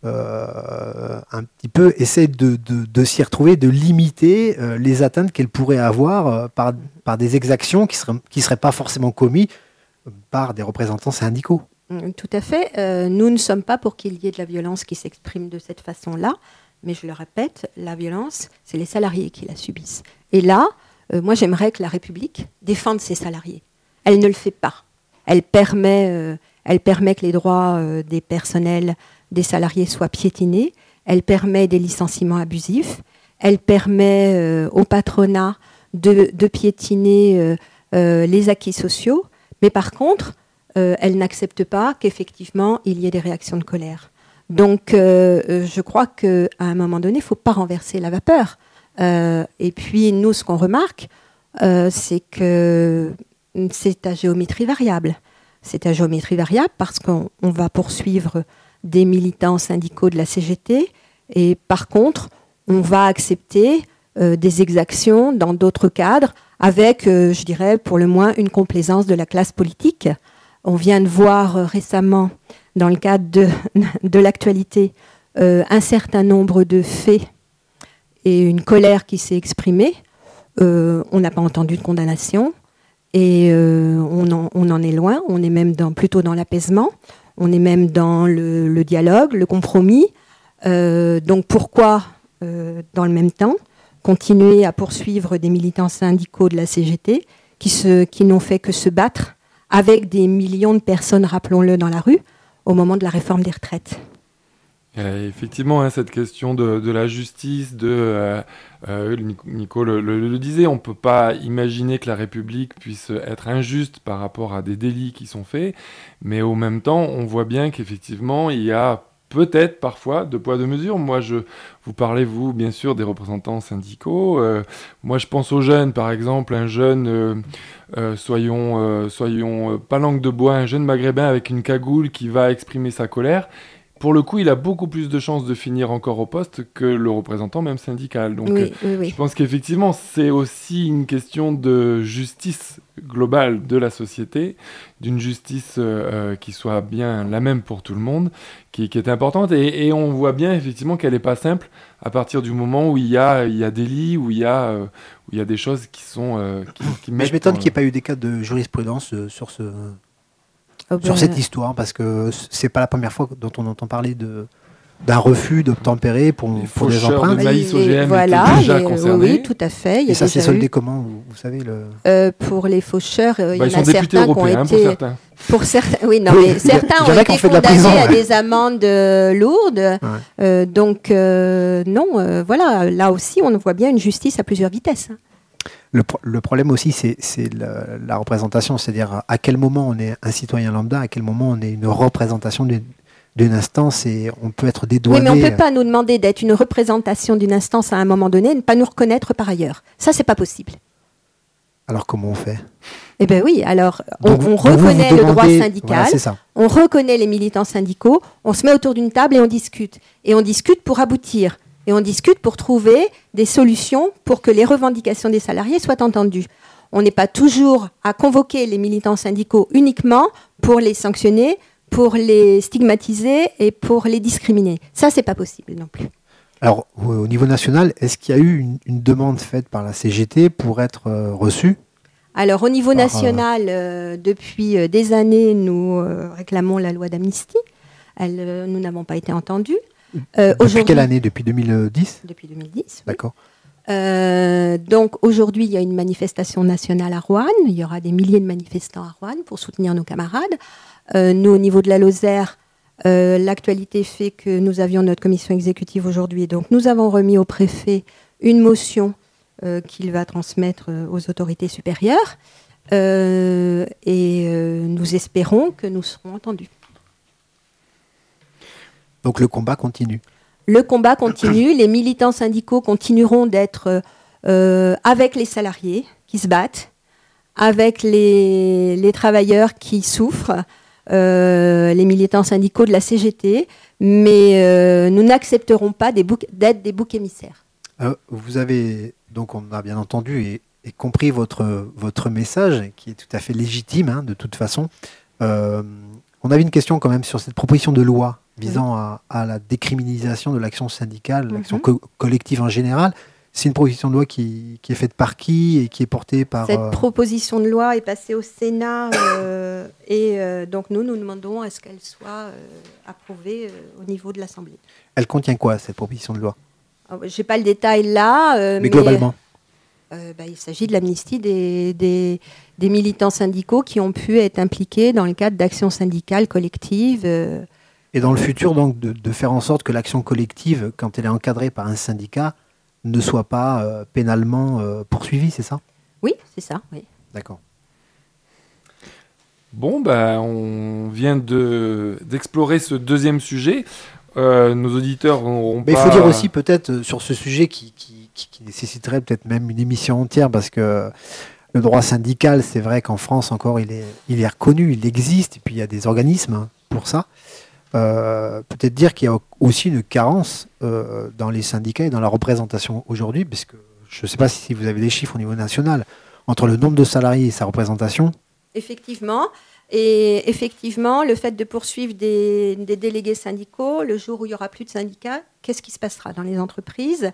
euh, un petit peu essaie de, de, de s'y retrouver, de limiter euh, les atteintes qu'elle pourrait avoir euh, par, par des exactions qui ne seraient, qui seraient pas forcément commises par des représentants syndicaux. Tout à fait. Euh, nous ne sommes pas pour qu'il y ait de la violence qui s'exprime de cette façon-là, mais je le répète, la violence, c'est les salariés qui la subissent. Et là, euh, moi j'aimerais que la République défende ses salariés. Elle ne le fait pas. Elle permet... Euh, Elle permet que les droits euh, des personnels, des salariés soient piétinés. Elle permet des licenciements abusifs. Elle permet euh, au patronat de, de piétiner euh, euh, les acquis sociaux. Mais par contre, euh, elle n'accepte pas qu'effectivement, il y ait des réactions de colère. Donc, euh, je crois qu'à un moment donné, il ne faut pas renverser la vapeur. Euh, et puis, nous, ce qu'on remarque, euh, c'est que c'est à géométrie variable. C'est à géométrie variable parce qu'on on va poursuivre des militants syndicaux de la C G T et par contre, on va accepter euh, des exactions dans d'autres cadres avec, euh, je dirais, pour le moins une complaisance de la classe politique. On vient de voir euh, récemment, dans le cadre de, de l'actualité, euh, un certain nombre de faits et une colère qui s'est exprimée. Euh, on n'a pas entendu de condamnation. Et euh, on, en, on en est loin, on est même dans, plutôt dans l'apaisement, on est même dans le, le dialogue, le compromis. Euh, donc pourquoi, euh, dans le même temps, continuer à poursuivre des militants syndicaux de la C G T qui, se, qui n'ont fait que se battre avec des millions de personnes, rappelons-le, dans la rue, au moment de la réforme des retraites ? Euh, effectivement, hein, cette question de, de la justice, de, euh, euh, Nico le, le, le disait, on ne peut pas imaginer que la République puisse être injuste par rapport à des délits qui sont faits, mais au même temps, on voit bien qu'effectivement, il y a peut-être parfois deux poids deux mesures. Moi, je vous parlez, vous, bien sûr, des représentants syndicaux. Euh, moi, je pense aux jeunes, par exemple, un jeune, euh, euh, soyons, euh, soyons euh, pas langue de bois, un jeune maghrébin avec une cagoule qui va exprimer sa colère. Pour le coup, il a beaucoup plus de chances de finir encore au poste que le représentant même syndical. Donc, oui, oui, oui. Je pense qu'effectivement, c'est aussi une question de justice globale de la société, d'une justice euh, qui soit bien la même pour tout le monde, qui, qui est importante. Et, et on voit bien effectivement qu'elle n'est pas simple à partir du moment où il y a, il y a des lits, où il y a, euh, où il y a des choses qui sont... Euh, qui, qui Mais je m'étonne en... qu'il n'y ait pas eu des cas de jurisprudence euh, sur ce... Oh ben... sur cette histoire, parce que c'est pas la première fois dont on entend parler de, d'un refus d'obtempérer pour, Les pour des faucheurs empreintes. de maïs Les- O G M voilà, étaient déjà les- concernés. Oui, tout à fait. Il y Et a ça s'est déjà soldé eu- comment, vous, vous savez le... Euh, pour les faucheurs, euh, il Bah, y ils en a sont députés certains qui ont européens, hein, pour été... certains. Pour certains, oui, non, Oui, mais il y a- certains il y en ont a qui ont été fait de la condamnés prison, à ouais. des amendes euh, lourdes. Euh, donc, euh, non, euh, voilà, là aussi, on voit bien une justice à plusieurs vitesses. hein. Le, pro- le problème aussi, c'est c'est le- la représentation, c'est-à-dire à quel moment on est un citoyen lambda, à quel moment on est une représentation d'une d'une instance et on peut être Oui, dédouané. mais on ne peut pas nous demander d'être une représentation d'une instance à un moment donné et ne pas nous reconnaître par ailleurs. Ça, c'est pas possible. Alors comment on fait? Eh bien oui, alors on, Donc, on vous- vous reconnaît vous le droit demandez- syndical, Voilà, c'est ça. on reconnaît les militants syndicaux, on se met autour d'une table et on discute. Et on discute pour aboutir. Et on discute pour trouver des solutions pour que les revendications des salariés soient entendues. On n'est pas toujours à convoquer les militants syndicaux uniquement pour les sanctionner, pour les stigmatiser et pour les discriminer. Ça, c'est pas possible non plus. Alors, au au niveau national, est-ce qu'il y a eu une, une demande faite par la C G T pour être euh, reçue? Alors, au niveau Par, national, euh, depuis euh, des années, nous euh, réclamons la loi d'amnistie. Elle, euh, nous n'avons pas été entendus. Euh, Depuis aujourd'hui- quelle année? Depuis deux mille dix? Depuis deux mille dix. oui. D'accord. Euh, donc aujourd'hui, il y a une manifestation nationale à Roanne. Il y aura des milliers de manifestants à Roanne pour soutenir nos camarades. Euh, nous, au niveau de la Lozère, euh, l'actualité fait que nous avions notre commission exécutive aujourd'hui. Donc nous avons remis au préfet une motion euh, qu'il va transmettre euh, aux autorités supérieures. Euh, et euh, nous espérons que nous serons entendus. Donc le combat continue. Le combat continue, les militants syndicaux continueront d'être euh, avec les salariés qui se battent, avec les, les travailleurs qui souffrent, euh, les militants syndicaux de la C G T, mais euh, nous n'accepterons pas des boucs- d'être des boucs émissaires. Euh, vous avez, donc on a bien entendu et, et compris votre, votre message, qui est tout à fait légitime hein, de toute façon. Euh, on avait une question quand même sur cette proposition de loi visant à, à la décriminalisation de l'action syndicale, l'action Mhm. co- collective en général. C'est une proposition de loi qui, qui est faite par qui et qui est portée par... Cette euh, proposition de loi est passée au Sénat euh, et euh, donc nous, nous demandons à ce qu'elle soit euh, approuvée euh, au niveau de l'Assemblée. Elle contient quoi, cette proposition de loi? Je n'ai pas le détail là, euh, Mais globalement, Euh, bah, il s'agit de l'amnistie des, des, des militants syndicaux qui ont pu être impliqués dans le cadre d'actions syndicales collectives. euh. et dans le futur, donc, de, de faire en sorte que l'action collective, quand elle est encadrée par un syndicat, ne soit pas euh, pénalement euh, poursuivie, c'est ça? Oui, c'est ça. Oui. D'accord. Bon, bah, on vient de, d'explorer ce deuxième sujet. Euh, nos auditeurs n'auront Mais il pas... faut dire aussi peut-être euh, sur ce sujet qui, qui, qui- qui nécessiterait peut-être même une émission entière parce que le droit syndical, c'est vrai qu'en France encore, il est, il est reconnu, il existe, et puis il y a des organismes hein, pour ça. Euh, peut-être dire qu'il y a aussi une carence euh, dans les syndicats et dans la représentation aujourd'hui, parce que je ne sais pas si vous avez des chiffres au niveau national, entre le nombre de salariés et sa représentation. Effectivement. Et effectivement, le fait de poursuivre des, des délégués syndicaux, le jour où il n'y aura plus de syndicats, qu'est-ce qui se passera dans les entreprises?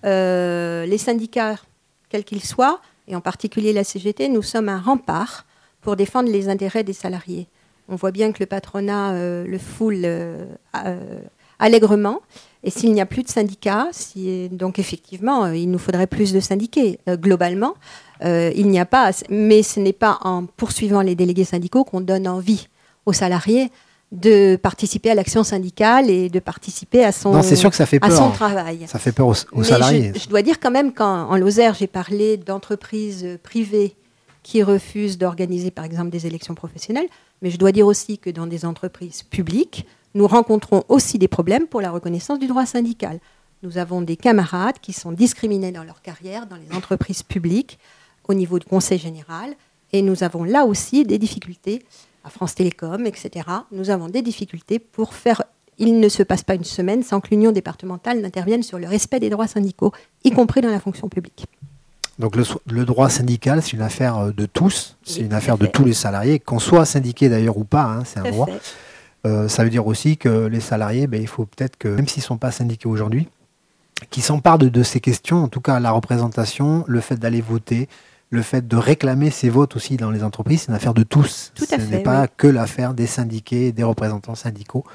Euh, Les syndicats, quels qu'ils soient, et en particulier la C G T, nous sommes un rempart pour défendre les intérêts des salariés. On voit bien que le patronat euh, le foule euh, euh, allègrement. Et s'il n'y a plus de syndicats, si, donc effectivement, euh, il nous faudrait plus de syndiqués. Euh, globalement, euh, il n'y a pas. Mais ce n'est pas en poursuivant les délégués syndicaux qu'on donne envie aux salariés de participer à l'action syndicale et de participer à son, Non, c'est sûr que ça fait à peur. son travail. Ça fait peur aux, aux Mais salariés. Je, je dois dire quand même qu'en en Lozère, j'ai parlé d'entreprises privées qui refusent d'organiser, par exemple, des élections professionnelles. Mais je dois dire aussi que dans des entreprises publiques, nous rencontrons aussi des problèmes pour la reconnaissance du droit syndical. Nous avons des camarades qui sont discriminés dans leur carrière dans les entreprises publiques au niveau du conseil général. Et nous avons là aussi des difficultés à France Télécom, et cetera. Nous avons des difficultés pour faire... Il ne se passe pas une semaine sans que l'union départementale n'intervienne sur le respect des droits syndicaux, y compris dans la fonction publique. Donc le, le droit syndical, c'est une affaire de tous, c'est Oui, une tout à affaire de fait. tous les salariés, qu'on soit syndiqué d'ailleurs ou pas, hein, c'est un Tout à droit. fait. Euh, ça veut dire aussi que les salariés, ben, il faut peut-être que, même s'ils ne sont pas syndiqués aujourd'hui, qu'ils s'emparent de, de ces questions, en tout cas la représentation, le fait d'aller voter, le fait de réclamer ses votes aussi dans les entreprises, c'est une affaire de tous. Tout à Ce fait, n'est pas oui. que l'affaire des syndiqués, des représentants syndicaux.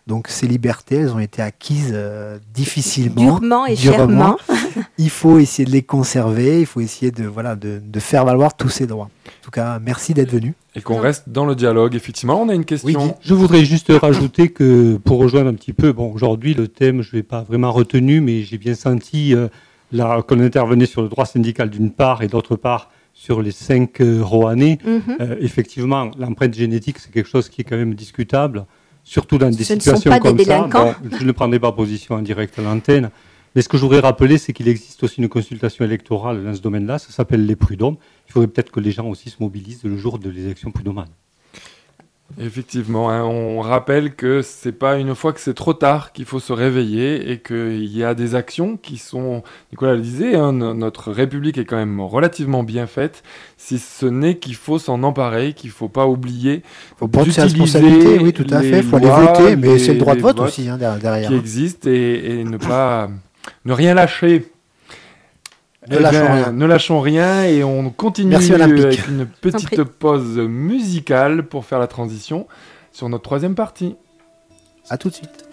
Donc ces libertés, elles ont été acquises euh, difficilement, Durement et durement. chèrement. Il faut essayer de les conserver, il faut essayer de, voilà, de, de faire valoir tous ces droits. En tout cas, merci d'être venu. Et qu'on reste dans le dialogue, effectivement. On a une question. Oui, Je voudrais juste rajouter que, pour rejoindre un petit peu, bon, aujourd'hui, le thème, je ne l'ai pas vraiment retenu, mais j'ai bien senti euh, là, qu'on intervenait sur le droit syndical d'une part et d'autre part sur les cinq euh, Roanais. Mhm. Euh, effectivement, l'empreinte génétique, c'est quelque chose qui est quand même discutable, surtout dans des Ce ne sont situations pas des comme ça. délinquants. Bon, je ne prendrai pas position en direct à l'antenne. Mais ce que je voudrais rappeler, c'est qu'il existe aussi une consultation électorale dans ce domaine-là. Ça s'appelle les prud'hommes. Il faudrait peut-être que les gens aussi se mobilisent le jour de l'élection prud'homale. Effectivement, hein, on rappelle que c'est pas une fois que c'est trop tard qu'il faut se réveiller et qu'il y a des actions qui sont, Nicolas le disait, hein, no- notre République est quand même relativement bien faite, si ce n'est qu'il faut s'en emparer, qu'il faut pas oublier Il faut prendre ses d'utiliser responsabilités, oui, tout à les fait. Il faut aller lois, voter, mais les- c'est le droit de les vote votes aussi hein, derrière. derrière. qui existent et, et ne pas ne rien lâcher. Ne Eh lâchons bien, rien. Ne lâchons rien et on continue Merci, Olympique. avec une prie. petite pause musicale pour faire la transition sur notre troisième partie. À tout de suite.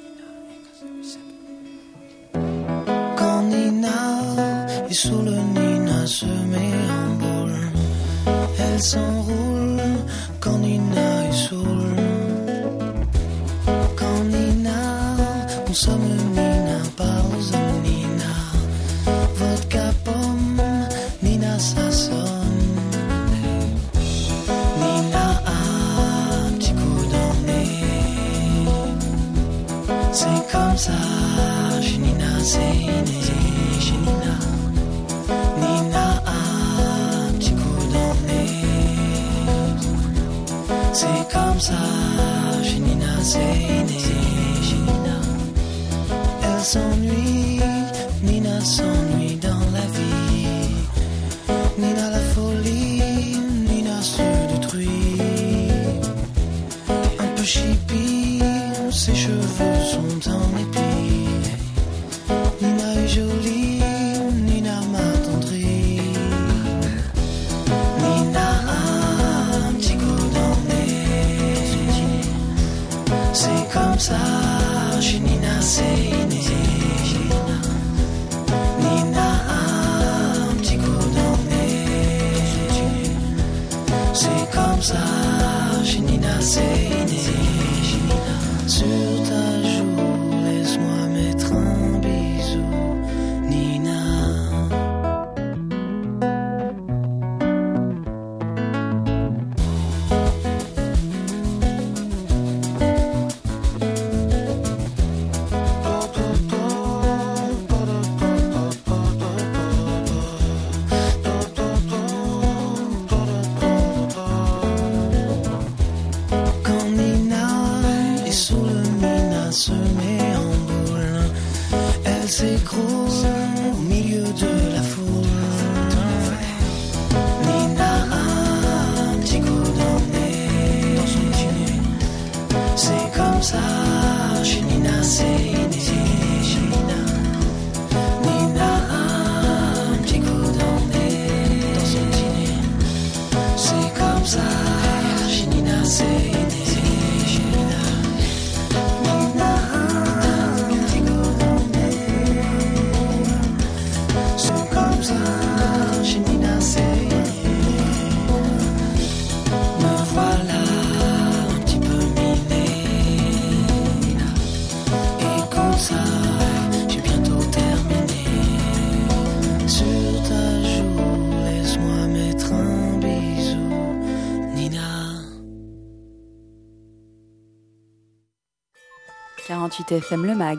Quand Nina est sous le Nina se met en boule, elle s'enroule. Quand Nina est saoule, quand Nina consomme Nina parle Nina, vodka pomme, Nina ça sonne. Nina a un petit coup dans le nez. C'est comme ça, chez Nina, c'est inné, chez Nina. Nina a un petit coup dans le nez. C'est comme ça, chez Nina, c'est inné, chez Nina. Elle s'ennuie, Nina s'ennuie dans la vie. Nina la folie, Nina se détruit. Un peu chippie, ses cheveux sont en épi. Nina est jolie, Nina m'attendrit. Nina a un petit coup dans le nez. C'est comme ça, chez Nina c'est inné. Nina a un petit coup dans le nez. C'est comme ça, chez Nina c'est inné. Sur ta joue, laisse-moi mettre un bisou, Nina. Quand Nina est sous le Nina se met en boule, elle s'écroule au milieu de la foule. Nina a un petit coup dans le nez, dans son petit nez. C'est comme ça, chez Nina c'est inné, chez Nina. Nina a un petit coup dans le nez, dans son petit nez. C'est comme ça, chez Nina c'est inné, chez Nina. Nina a un petit coup dans le nez. C'est comme ça, chez Nina c'est inné. Me voilà un petit peu miné. Écoute ça, j'ai bientôt terminé. Sur ta joue, laisse-moi mettre un bisou, Nina. quarante-huit F M Le Mag.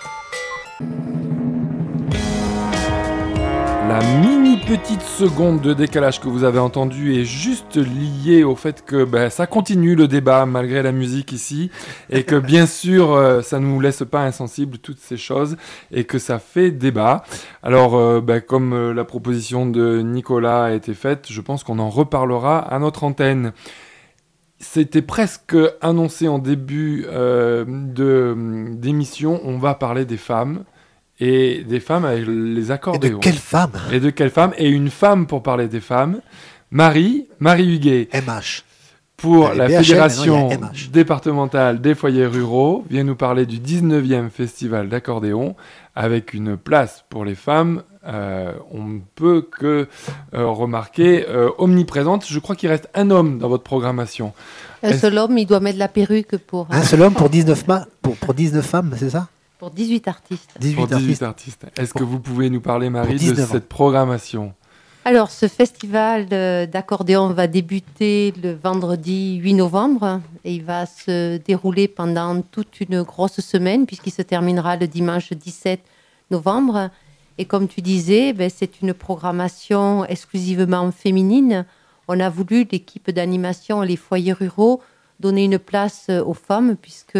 La mini petite seconde de décalage que vous avez entendue est juste liée au fait que ben, ça continue le débat malgré la musique ici et que bien sûr euh, ça ne nous laisse pas insensibles toutes ces choses et que ça fait débat. Alors euh, ben, comme euh, la proposition de Nicolas a été faite, je pense qu'on en reparlera à notre antenne. C'était presque annoncé en début euh, de, d'émission, on va parler des femmes. Et des femmes avec les Et accordéons. de quelle femme Et de quelle femme Et une femme pour parler des femmes. Marie, Marie Huguet. M H. pour Il y la avait B H L, Fédération maintenant, il y a M H. départementale des foyers ruraux, vient nous parler du dix-neuvième festival d'accordéon avec une place pour les femmes. Euh, on ne peut que euh, remarquer euh, omniprésente. Je crois qu'il reste un homme dans votre programmation. Un Est-ce- seul homme, il doit mettre la perruque pour, Un seul homme pour dix-neuf, ma- pour, pour dix-neuf femmes, c'est ça pour dix-huit artistes. dix-huit Pour dix-huit artistes. artistes. Est-ce que vous pouvez nous parler, Marie, de dix-neuf ans. cette programmation ? Alors, ce festival euh, d'accordéon va débuter le vendredi huit novembre et il va se dérouler pendant toute une grosse semaine puisqu'il se terminera le dimanche dix-sept novembre. Et comme tu disais, ben, c'est une programmation exclusivement féminine. On a voulu, l'équipe d'animation Les Foyers Ruraux, donner une place aux femmes puisque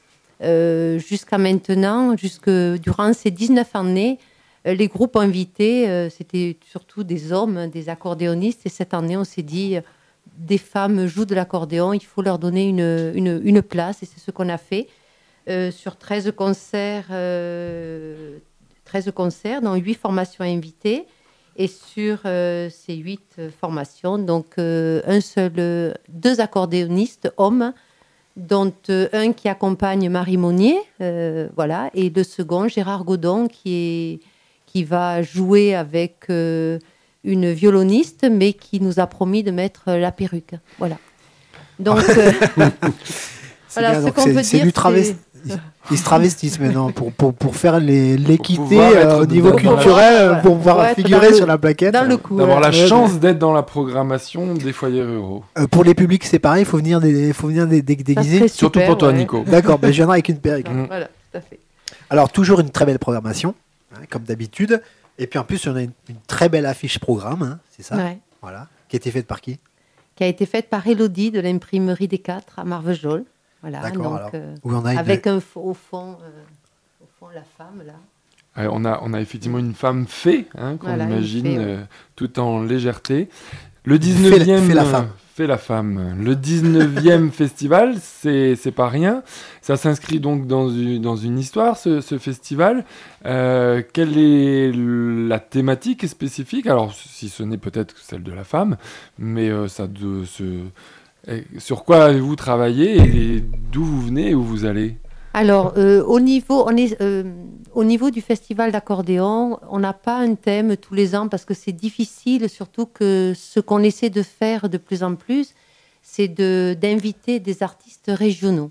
euh, jusqu'à maintenant, jusque durant ces dix-neuf années, les groupes invités, euh, c'était surtout des hommes, des accordéonistes. Et cette année, on s'est dit, euh, des femmes jouent de l'accordéon, il faut leur donner une, une, une place. Et c'est ce qu'on a fait. Euh, sur treize concerts, euh, treize concerts, dans huit formations invitées. Et sur euh, ces huit euh, formations, donc euh, un seul, euh, deux accordéonistes hommes, dont euh, un qui accompagne Marie Monnier, euh, voilà, et le second, Gérard Godon, qui est qui va jouer avec euh, une violoniste, mais qui nous a promis de mettre la perruque. Voilà. Donc, euh, C'est voilà, bien, ce donc qu'on c'est- peut c'est dire, du travesti. c'est- Ils se travestissent maintenant pour, pour, pour faire les- l'équité pouvoir être euh, au niveau dans- culturel, dans la- euh, pour pouvoir Pour être figurer dans le- sur la plaquette. dans le coup. D'avoir la Ouais, chance d'être dans la programmation des foyers ruraux. Euh, pour les publics, c'est pareil, il faut venir, des, faut venir des, des- déguisé. serait Surtout super, pour toi, ouais. Nico. D'accord, ben, je viendrai avec une perruque. Mm. Voilà, tout à fait. Alors, toujours une très belle programmation, hein, comme d'habitude. Et puis en plus, on a une, une très belle affiche programme, hein, c'est ça Ouais. Voilà. Qui a été faite par qui Qui a été faite par Élodie de l'imprimerie des Quatre à Marvejols. Voilà, D'accord, donc, alors, euh, où on a une- avec un, f- au, fond, euh, au fond la femme, là. Euh, on, a, on a effectivement une femme fée, hein, qu'on Voilà, une imagine fée, ouais. euh, tout en légèreté. Le dix-neuvième... Fée la- fée la femme. Fait la femme. Le dix-neuvième festival, c'est c'est pas rien. Ça s'inscrit donc dans une, dans une histoire, ce, ce festival. Euh, quelle est la thématique spécifique? Alors, si ce n'est peut-être celle de la femme, mais euh, ça de, ce, eh, sur quoi avez-vous travaillé et d'où vous venez et où vous allez? Alors, euh, au, niveau, on est, euh, au niveau du festival d'accordéon, on n'a pas un thème tous les ans parce que c'est difficile, surtout que ce qu'on essaie de faire de plus en plus, c'est de, d'inviter des artistes régionaux.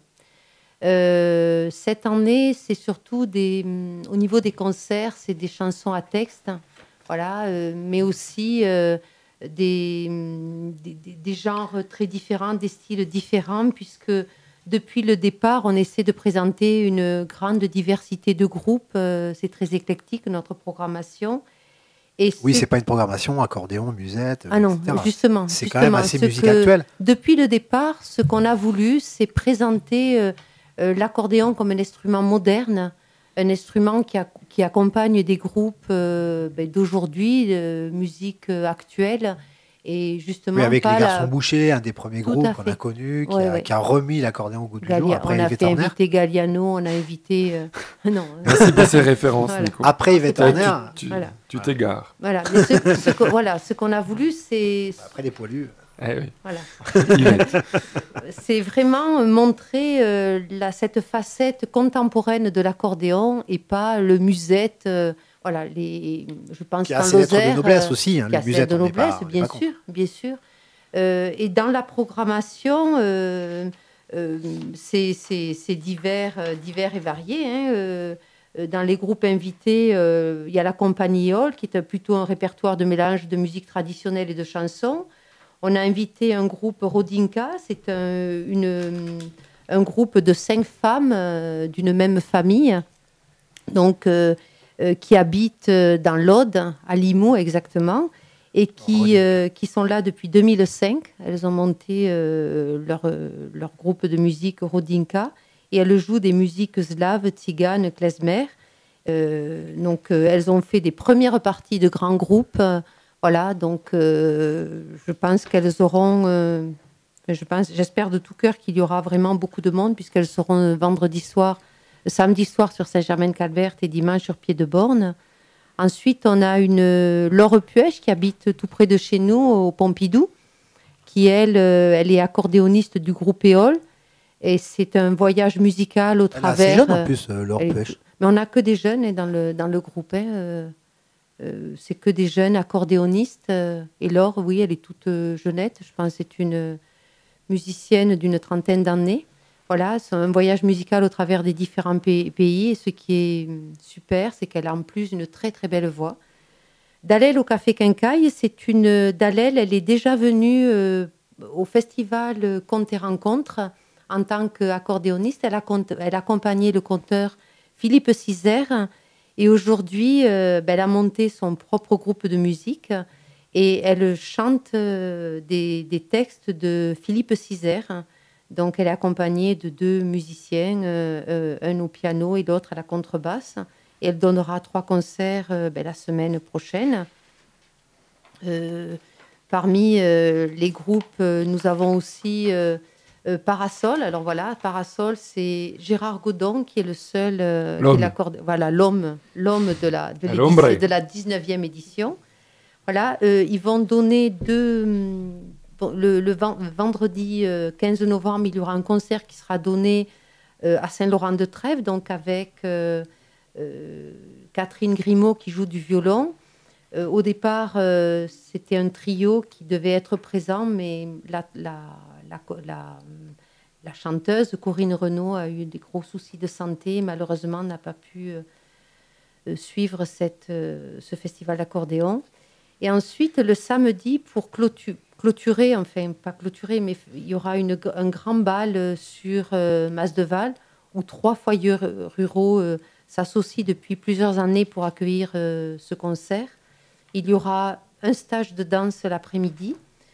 Euh, cette année, c'est surtout des, au niveau des concerts, c'est des chansons à texte, voilà, euh, mais aussi euh, des, des, des genres très différents, des styles différents, puisque depuis le départ, on essaie de présenter une grande diversité de groupes. Euh, c'est très éclectique, notre programmation. Et Oui, ce- c'est pas une programmation, accordéon, musette, Ah non, et cetera. justement. C'est quand même justement, assez ce musique que- actuelle. Depuis le départ, ce qu'on a voulu, c'est présenter euh, euh, l'accordéon comme un instrument moderne, un instrument qui, a- qui accompagne des groupes euh, ben, d'aujourd'hui, de musique euh, actuelle. Et justement, Oui, avec pas les Garçons la- Bouchers, un des premiers Tout groupes à qu'on fait. a connu, qui, Ouais, a, ouais. qui a remis l'accordéon au goût du jour Gallia- après on a Yves fait Turner. inviter Galliano, on a invité... euh, non. Merci pour ces références, Voilà. Nico. Après Yves Ouais, Turner, tu- tu- Voilà. tu t'égares. Voilà, mais ce, ce que- voilà, ce qu'on a voulu, c'est après les poilus. Eh oui. voilà. Yvette. C'est vraiment montrer euh, la, cette facette contemporaine de l'accordéon et pas le musette. euh, voilà, les, je pense Qui a qu'en ses lettres de Lozère, noblesse euh, aussi, hein, qui a le ses musette, lettres de on n'est noblesse, pas- on n'est bien pas con. sûr, bien sûr. Euh, et dans la programmation, euh, euh, c'est c'est- c'est divers, euh, divers et varié. Hein, euh, euh, dans les groupes invités, euh, il y a la compagnie Hall, qui est plutôt un répertoire de mélange de musique traditionnelle et de chansons. On a invité un groupe Rodinka, c'est un, une- un groupe de cinq femmes euh, d'une même famille, donc euh, euh, qui habitent euh, dans l'Aude, à Limoux exactement, et qui, euh, qui sont là depuis deux mille cinq. Elles ont monté euh, leur, euh, leur groupe de musique Rodinka, et elles jouent des musiques slaves, tziganes, klezmer. Euh, donc euh, elles ont fait des premières parties de grands groupes. euh, Voilà, donc euh, je pense qu'elles auront, euh, je pense, j'espère de tout cœur qu'il y aura vraiment beaucoup de monde puisqu'elles seront vendredi soir, samedi soir sur Saint-Germain-Calverte et dimanche sur Pied-de-Borne. Ensuite, on a une Laure Puech qui habite tout près de chez nous, au Pompidou, qui qui, elle, euh, elle est accordéoniste du groupe Éole. Et c'est un voyage musical au Elle est travers... assez jeune en euh, plus, euh, Laure elle est- Pêche. Mais on n'a que des jeunes hein, dans, le, dans le groupe. Hein, euh, euh, c'est que des jeunes accordéonistes. euh, et Laure, oui, elle est toute euh, jeunette. Je pense que c'est une musicienne d'une trentaine d'années. Voilà, c'est un voyage musical au travers des différents pa- pays. Et ce qui est hum, super, c'est qu'elle a en plus une très très belle voix. Dalel au Café Quincaille, c'est une Dalel, elle est déjà venue euh, au festival Contes et Rencontres en tant qu'accordéoniste. Elle a, cont- elle a accompagné le conteur Philippe Cizère et aujourd'hui, euh, ben, elle a monté son propre groupe de musique et elle chante euh, des, des textes de Philippe Cizère. Donc, elle est accompagnée de deux musiciens, euh, euh, un au piano et l'autre à la contrebasse. Et elle donnera trois concerts euh, ben, la semaine prochaine. Euh, parmi euh, les groupes, euh, nous avons aussi euh, euh, Parasol. Alors voilà, Parasol, c'est Gérard Godon qui est le seul, euh, L'homme. qui l'accorde- voilà, l'homme, l'homme de la de, El l'édition- hombre. de la dix-neuvième édition. Voilà, euh, ils vont donner deux. hum, bon, le, le ven- vendredi euh, quinze novembre, il y aura un concert qui sera donné euh, à Saint-Laurent-de-Trèves, donc avec euh, euh, Catherine Grimaud qui joue du violon. Euh, au départ, euh, c'était un trio qui devait être présent, mais la, la, la, la, la chanteuse Corinne Renaud a eu des gros soucis de santé, malheureusement n'a pas pu euh, suivre cette, euh, ce festival d'accordéon. Et ensuite, le samedi, pour clôtu- clôturer, enfin pas clôturer, mais il y aura une, un grand bal sur euh, Masdeval, où trois foyers ru- ruraux euh, s'associent depuis plusieurs années pour accueillir euh, ce concert. Il y aura un stage de danse l'après-midi,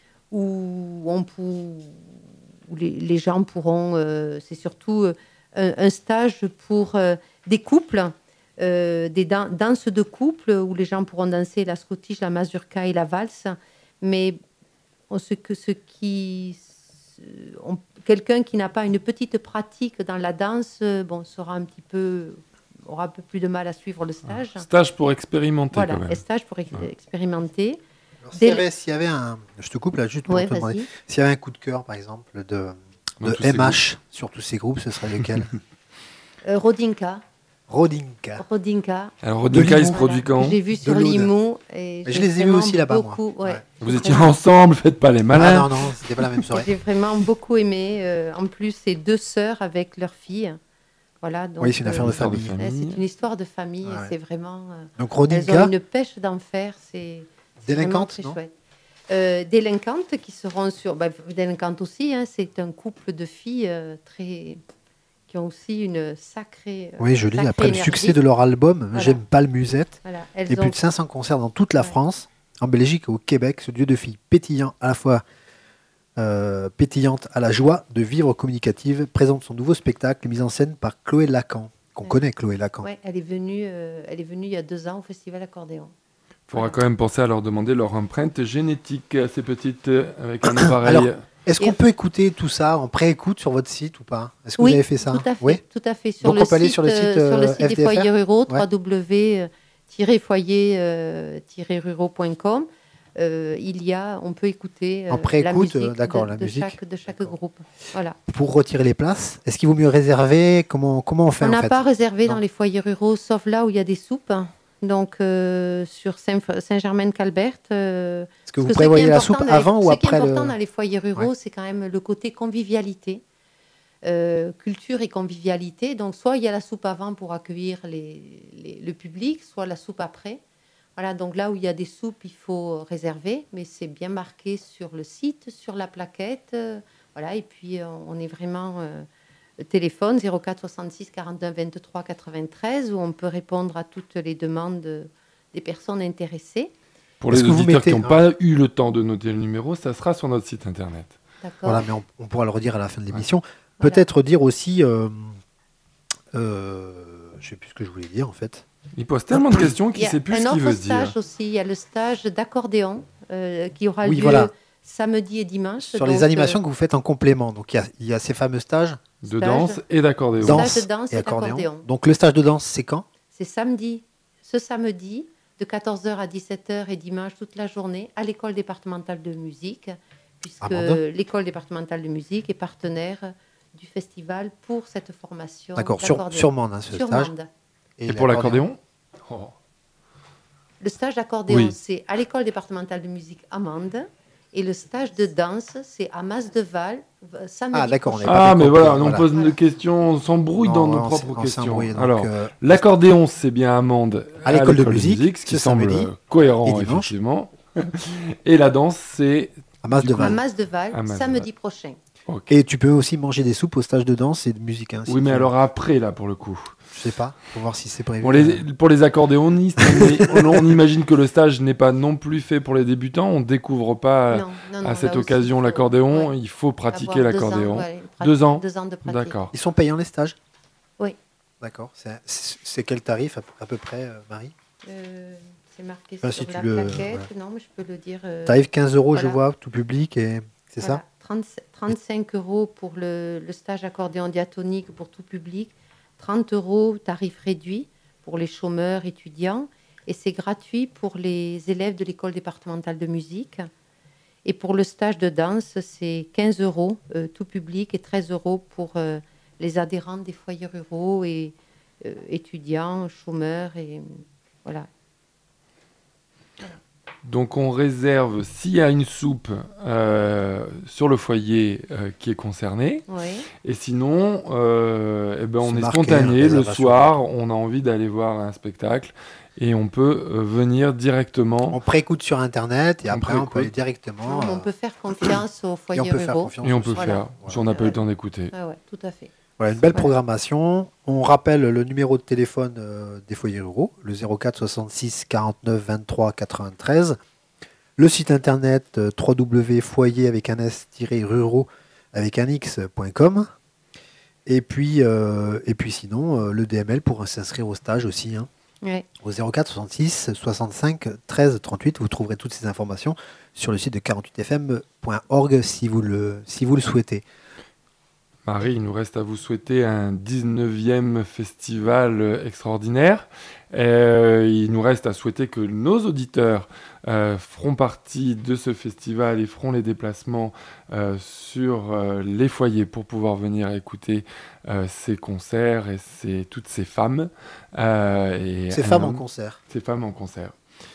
où, on pou- où les, les gens pourront... euh, c'est surtout euh, un, un stage pour euh, des couples, euh, des dan- danses de couple où les gens pourront danser la scottish, la mazurka et la valse. Mais on- ce, que, ce qui, on- quelqu'un qui n'a pas une petite pratique dans la danse, euh, bon, sera un petit peu, aura un peu plus de mal à suivre le stage. Stage pour expérimenter Voilà, quand même. un stage pour ex- Ouais. expérimenter. Alors, s'il Dès y le- avait, s'il y avait un, je te coupe là juste pour Ouais, te demander, vas-y. s'il y avait un coup de cœur par exemple de, Dans de tous ces M H sur tous ces groupes, ce serait lequel? Euh, Rodinka. Rodinka. Rodinka. Alors, Rodinka, il se Voilà, produit quand que J'ai vu De sur l'Aude. Limoux. Et Mais j'ai je les ai vus vraiment aussi là-bas, moi. beaucoup, ouais. Ouais. Vous J'ai étiez vraiment- ensemble, faites pas les malins. Ah non, non, c'était pas la même soirée. J'ai vraiment beaucoup aimé. euh, en plus, c'est deux sœurs avec leur fille. Voilà, donc, Oui, c'est une affaire de euh, famille. ouais, c'est une histoire de famille. Ouais. Et c'est vraiment. euh, Donc elles Rodinka, ont une pêche d'enfer. C'est c'est vraiment délinquante, très non? chouette. Euh, délinquantes qui seront sur. Bah, délinquantes aussi. Hein, c'est un couple de filles euh, très. Qui ont aussi une sacrée. euh, Oui, je lis, sacrée après le énergie. succès de leur album, Voilà. J'aime pas le musette, Voilà, elles et ont- plus de cinq cents concerts dans toute la Ouais. France, en Belgique et au Québec, ce duo de filles pétillant à la fois euh, pétillante à la joie de vivre communicative, présente son nouveau spectacle mis en scène par Chloé Lacan, qu'on Ouais. connaît Chloé Lacan. Ouais, elle est venue. euh, elle est venue il y a deux ans au Festival Accordéon. Il faudra quand même penser à leur demander leur empreinte génétique à ces petites euh, avec un appareil. Alors, Est-ce Et- qu'on peut écouter tout ça en préécoute sur votre site ou pas? Est-ce que Oui, vous avez fait ça? Tout à fait. Oui. Tout à fait. Sur Donc le on peut aller site, sur le site, euh, sur le euh, site des F D F R? foyers ruraux, Ouais. w w w point foyer tiret ruraux point com. Euh, il y a, on peut écouter euh, En préécoute, la euh, musique, d'accord, de, la de musique. chaque, de chaque groupe. Voilà. Pour retirer les places, est-ce qu'il vaut mieux réserver? Comment, comment on fait On en n'a fait? pas réservé Non. dans les foyers ruraux, sauf là où il y a des soupes. Donc euh, sur Saint- Saint-Germain-Calbert. euh, Est-ce que vous parce ce qui est prévoyez la important soupe dans les- avant ou après Ce qui est le... important dans les foyers ruraux, Ouais. c'est quand même le côté convivialité. Euh, culture et convivialité. Donc, soit il y a la soupe avant pour accueillir les, les- le public, soit la soupe après. Voilà, donc là où il y a des soupes, il faut réserver, mais c'est bien marqué sur le site, sur la plaquette. euh, voilà, et puis euh, on est vraiment euh, téléphone zéro quatre soixante-six quarante-deux vingt-trois quatre-vingt-treize où on peut répondre à toutes les demandes des personnes intéressées. Pour Est-ce les que vous auditeurs mettez qui n'ont un- pas eu le temps de noter le numéro, ça sera sur notre site internet. D'accord. Voilà, mais on, on pourra le redire à la fin de l'émission. Voilà. Peut-être dire aussi... Euh, euh, je ne sais plus ce que je voulais dire en fait. Il pose tellement de questions Il qu'il y ne a sait plus un ce qu'il autre veut stage dire. aussi, il y a le stage d'accordéon euh, qui aura Oui, lieu voilà. samedi et dimanche. Sur Donc, les animations euh, que vous faites en complément. Donc il y a, il y a ces fameux stages De stage- danse et d'accordéon. Dans- danse, de danse et et accordéon. d'accordéon. Donc le stage de danse, c'est quand? C'est samedi, ce samedi, de quatorze heures à dix-sept heures et dimanche toute la journée à l'école départementale de musique, puisque Amande. l'école départementale de musique est partenaire du festival pour cette formation. D'accord, sur, d'accordéon. sur Mende, hein, ce Sur stage. Mende. Et, pour l'accordéon oh. Le stage d'accordéon, Oui. c'est à l'école départementale de musique à Mende. Et le stage de danse, c'est à Masdeval, euh, samedi Ah, d'accord, on est prochain. pas Ah, mais compris, voilà, on voilà. pose une question, on s'embrouille Non, dans nos on propres s- on questions. s'embrouille, donc, Alors, euh, l'accordéon, c'est bien Amande À l'école de musique, ce qui ce semble samedi cohérent, et dimanche. effectivement. Et la danse, c'est À Masdeval. À Masdeval, À Masdeval. samedi prochain. ok. Et tu peux aussi manger des soupes au stage de danse et de musique. Hein, si Oui, mais tu- alors après, là, pour le coup. Je sais pas, faut voir si c'est prévu. Pour les, pour les accordéonistes, on, est- on- on imagine que le stage n'est pas non plus fait pour les débutants. On ne découvre pas Non, non, non, à cette là aussi, occasion il faut- l'accordéon. ouais. Il faut pratiquer Avoir deux ans, l'accordéon. ouais, pratique- Deux ans deux ans de pratique. D'accord. Ils sont payants les stages? Oui. D'accord. C'est- C'est c'est quel tarif à, peu- à peu près, euh, Marie? Euh, c'est marqué Enfin, sur si la tu le- plaquette. ouais. Non, mais je peux le dire. euh, Tarif quinze euros, je voilà. vois, tout public, et c'est Voilà, ça? trente trente-cinq euros pour le, le stage accordéon diatonique pour tout public, trente euros tarif réduit pour les chômeurs étudiants, et c'est gratuit pour les élèves de l'école départementale de musique. Et pour le stage de danse, c'est quinze euros euh, tout public et treize euros pour euh, les adhérents des foyers ruraux et euh, étudiants, chômeurs, et voilà. Donc on réserve s'il y a une soupe euh, sur le foyer euh, qui est concerné. Oui. Et sinon, euh, eh ben, on C'est est marqué, spontané. Le réservation. soir, on a envie d'aller voir un spectacle et on peut euh, venir directement. On préécoute sur Internet et On après on peut préécoute. aller directement. Non, mais on peut faire confiance aux foyers et on peut faire ruraux. confiance. Et on aux peut soirs. faire, Voilà. si on n'a pas eu Ouais. le temps d'écouter. Ah ouais, tout à fait. Voilà, une belle Voilà. programmation. On rappelle le numéro de téléphone euh, des foyers ruraux, le zéro quatre soixante-six quarante-neuf vingt-trois quatre-vingt-treize. Le site internet euh, w w w point foyer avec un s-ruraux avec un x.com. Et puis, euh, et puis sinon, euh, le D M L pour s'inscrire au stage aussi. Hein, Ouais. au zéro quatre soixante-six soixante-cinq treize trente-huit. Vous trouverez toutes ces informations sur le site de quarante-huit f m point org si vous le, si vous le souhaitez. Marie, il nous reste à vous souhaiter un dix-neuvième festival euh, extraordinaire. Euh, il nous reste à souhaiter que nos auditeurs euh, feront partie de ce festival et feront les déplacements euh, sur euh, les foyers pour pouvoir venir écouter euh, ces concerts et ces, toutes ces femmes. euh, et Ces un femmes en homme- concert. Ces femmes en concert.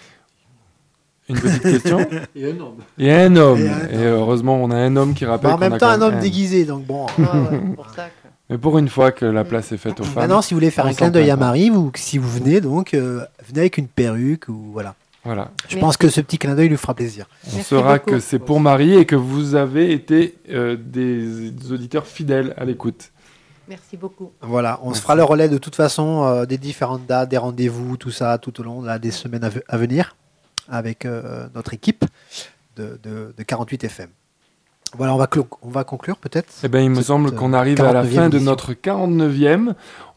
Une petite question. Et un homme. Et un homme. Et Et, un homme. heureusement, on a un homme qui rappelle Bah, en qu'on même a temps, quand un même homme déguisé, donc bon. Ouais, ouais, pour ça que- Mais pour une fois que la place est faite aux femmes. Maintenant, si vous voulez faire on un s'en clin d'œil plaint à pas. Marie, vous, si vous venez, donc, euh, venez avec une perruque ou voilà. Voilà. Je Merci. pense que ce petit clin d'œil lui fera plaisir. On Merci saura beaucoup. que c'est pour Marie et que vous avez été euh, des, des auditeurs fidèles à l'écoute. Merci beaucoup. Voilà, on Merci. se fera le relais de toute façon euh, des différentes dates, des rendez-vous, tout ça, tout au long là, des semaines à, ve- à venir avec euh, notre équipe de, de, de quarante-huit F M. Voilà, on va, clo- on va conclure peut-être. Eh bien, il me Cette, semble euh, qu'on arrive à la quarante-neuvième fin de édition. notre quarante-neuvième.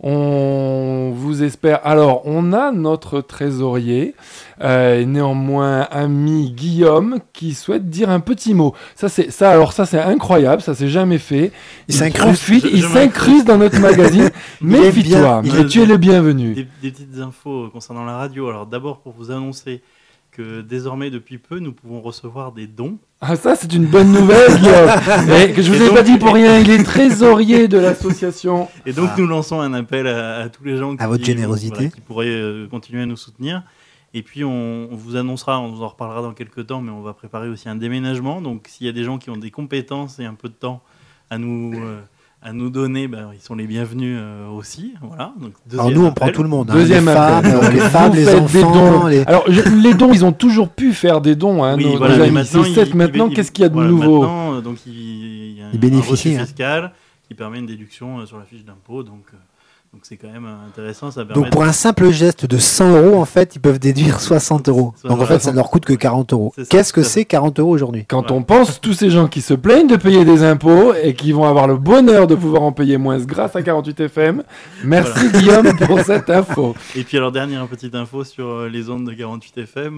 On vous espère. Alors, on a notre trésorier, euh, et néanmoins ami Guillaume, qui souhaite dire un petit mot. Ça, c'est ça. Alors, ça, c'est incroyable. Ça, c'est jamais fait. Il s'incruste. profite, Je- il je s'incruste dans notre magazine. Il est Méfie-toi. bien- il est- Tu es le bienvenu. Des, des petites infos concernant la radio. Alors d'abord pour vous annoncer que désormais depuis peu nous pouvons recevoir des dons. Ah, ça, c'est une bonne nouvelle, Guillaume. Et que je vous Et ai donc- pas dit pour rien. Il est trésorier de l'association. Et donc Ah. nous lançons un appel à, à tous les gens qui, À votre générosité. voilà, qui pourraient euh, continuer à nous soutenir. Et puis on, on vous annoncera, on vous en reparlera dans quelques temps, mais on va préparer aussi un déménagement. Donc s'il y a des gens qui ont des compétences et un peu de temps à nous, euh, à nous donner, ben, ils sont les bienvenus euh, aussi. Voilà. Donc, Alors deuxième nous, on appel. prend tout le monde. hein, Deuxième les femmes, appel. euh, les, Vous femmes, les faites des enfants. dons. les- Alors, je- les dons, ils ont toujours pu faire des dons. Hein, Oui, nos, voilà, nos mais amis. maintenant, C'est il- sept il- maintenant. il- Qu'est-ce qu'il y a de voilà, nouveau? Maintenant, euh, donc il, il y a un, Il bénéficie, un reçu hein. fiscal qui permet une déduction euh, sur la fiche d'impôt. Donc, euh, donc c'est quand même euh, intéressant. Ça permet Donc pour un simple geste de cent euros, en fait, ils peuvent déduire soixante euros. Donc en fait, ça ne leur coûte que quarante euros. C'est ça, Qu'est-ce que tout à fait. c'est quarante euros aujourd'hui? Quand Ouais. on pense tous ces gens qui se plaignent de payer des impôts et qui vont avoir le bonheur de pouvoir en payer moins grâce à quarante-huit F M, merci Guillaume pour cette info. Et puis alors dernière petite info sur euh, les ondes de quarante-huit F M.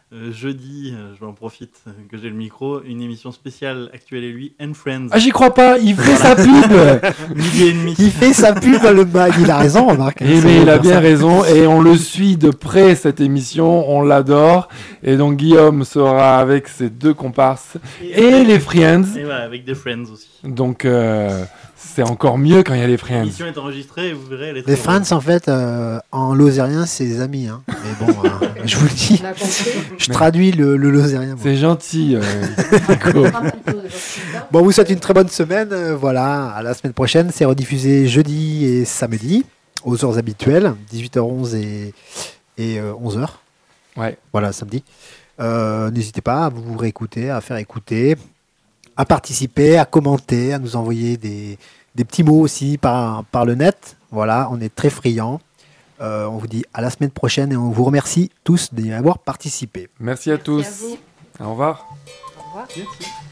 euh, jeudi, euh, je m'en profite euh, que j'ai le micro, une émission spéciale Actuel et lui and Friends. Ah, j'y crois pas, il fait sa pub. Midi et demi. Il fait sa pub, le mag. Il a raison, remarque. Eh bien, il a bien raison et on le suit de près cette émission, on l'adore. Et donc Guillaume sera avec ses deux comparses et, et les Friends. Et voilà, avec des Friends aussi. Donc euh, c'est encore mieux quand il y a les Friends. L'émission est enregistrée et vous verrez, elle est très Les drôle. Friends, en fait, euh, en lozérien, c'est des amis. Hein. Mais bon, euh, je vous le dis, je traduis le, le lozérien. moi. C'est gentil, euh, Nico. Bon, vous souhaite une très bonne semaine. euh, voilà, à la semaine prochaine. C'est rediffusé jeudi et samedi aux heures habituelles, dix-huit heures onze et, et euh, onze heures. Ouais. Voilà, samedi. Euh, N'hésitez pas à vous réécouter, à faire écouter, à participer, à commenter, à nous envoyer des, des petits mots aussi par, par le net. Voilà, on est très friands. Euh, on vous dit à la semaine prochaine et on vous remercie tous d'y avoir participé. Merci à tous. Merci à vous. Au revoir. Au revoir. Merci.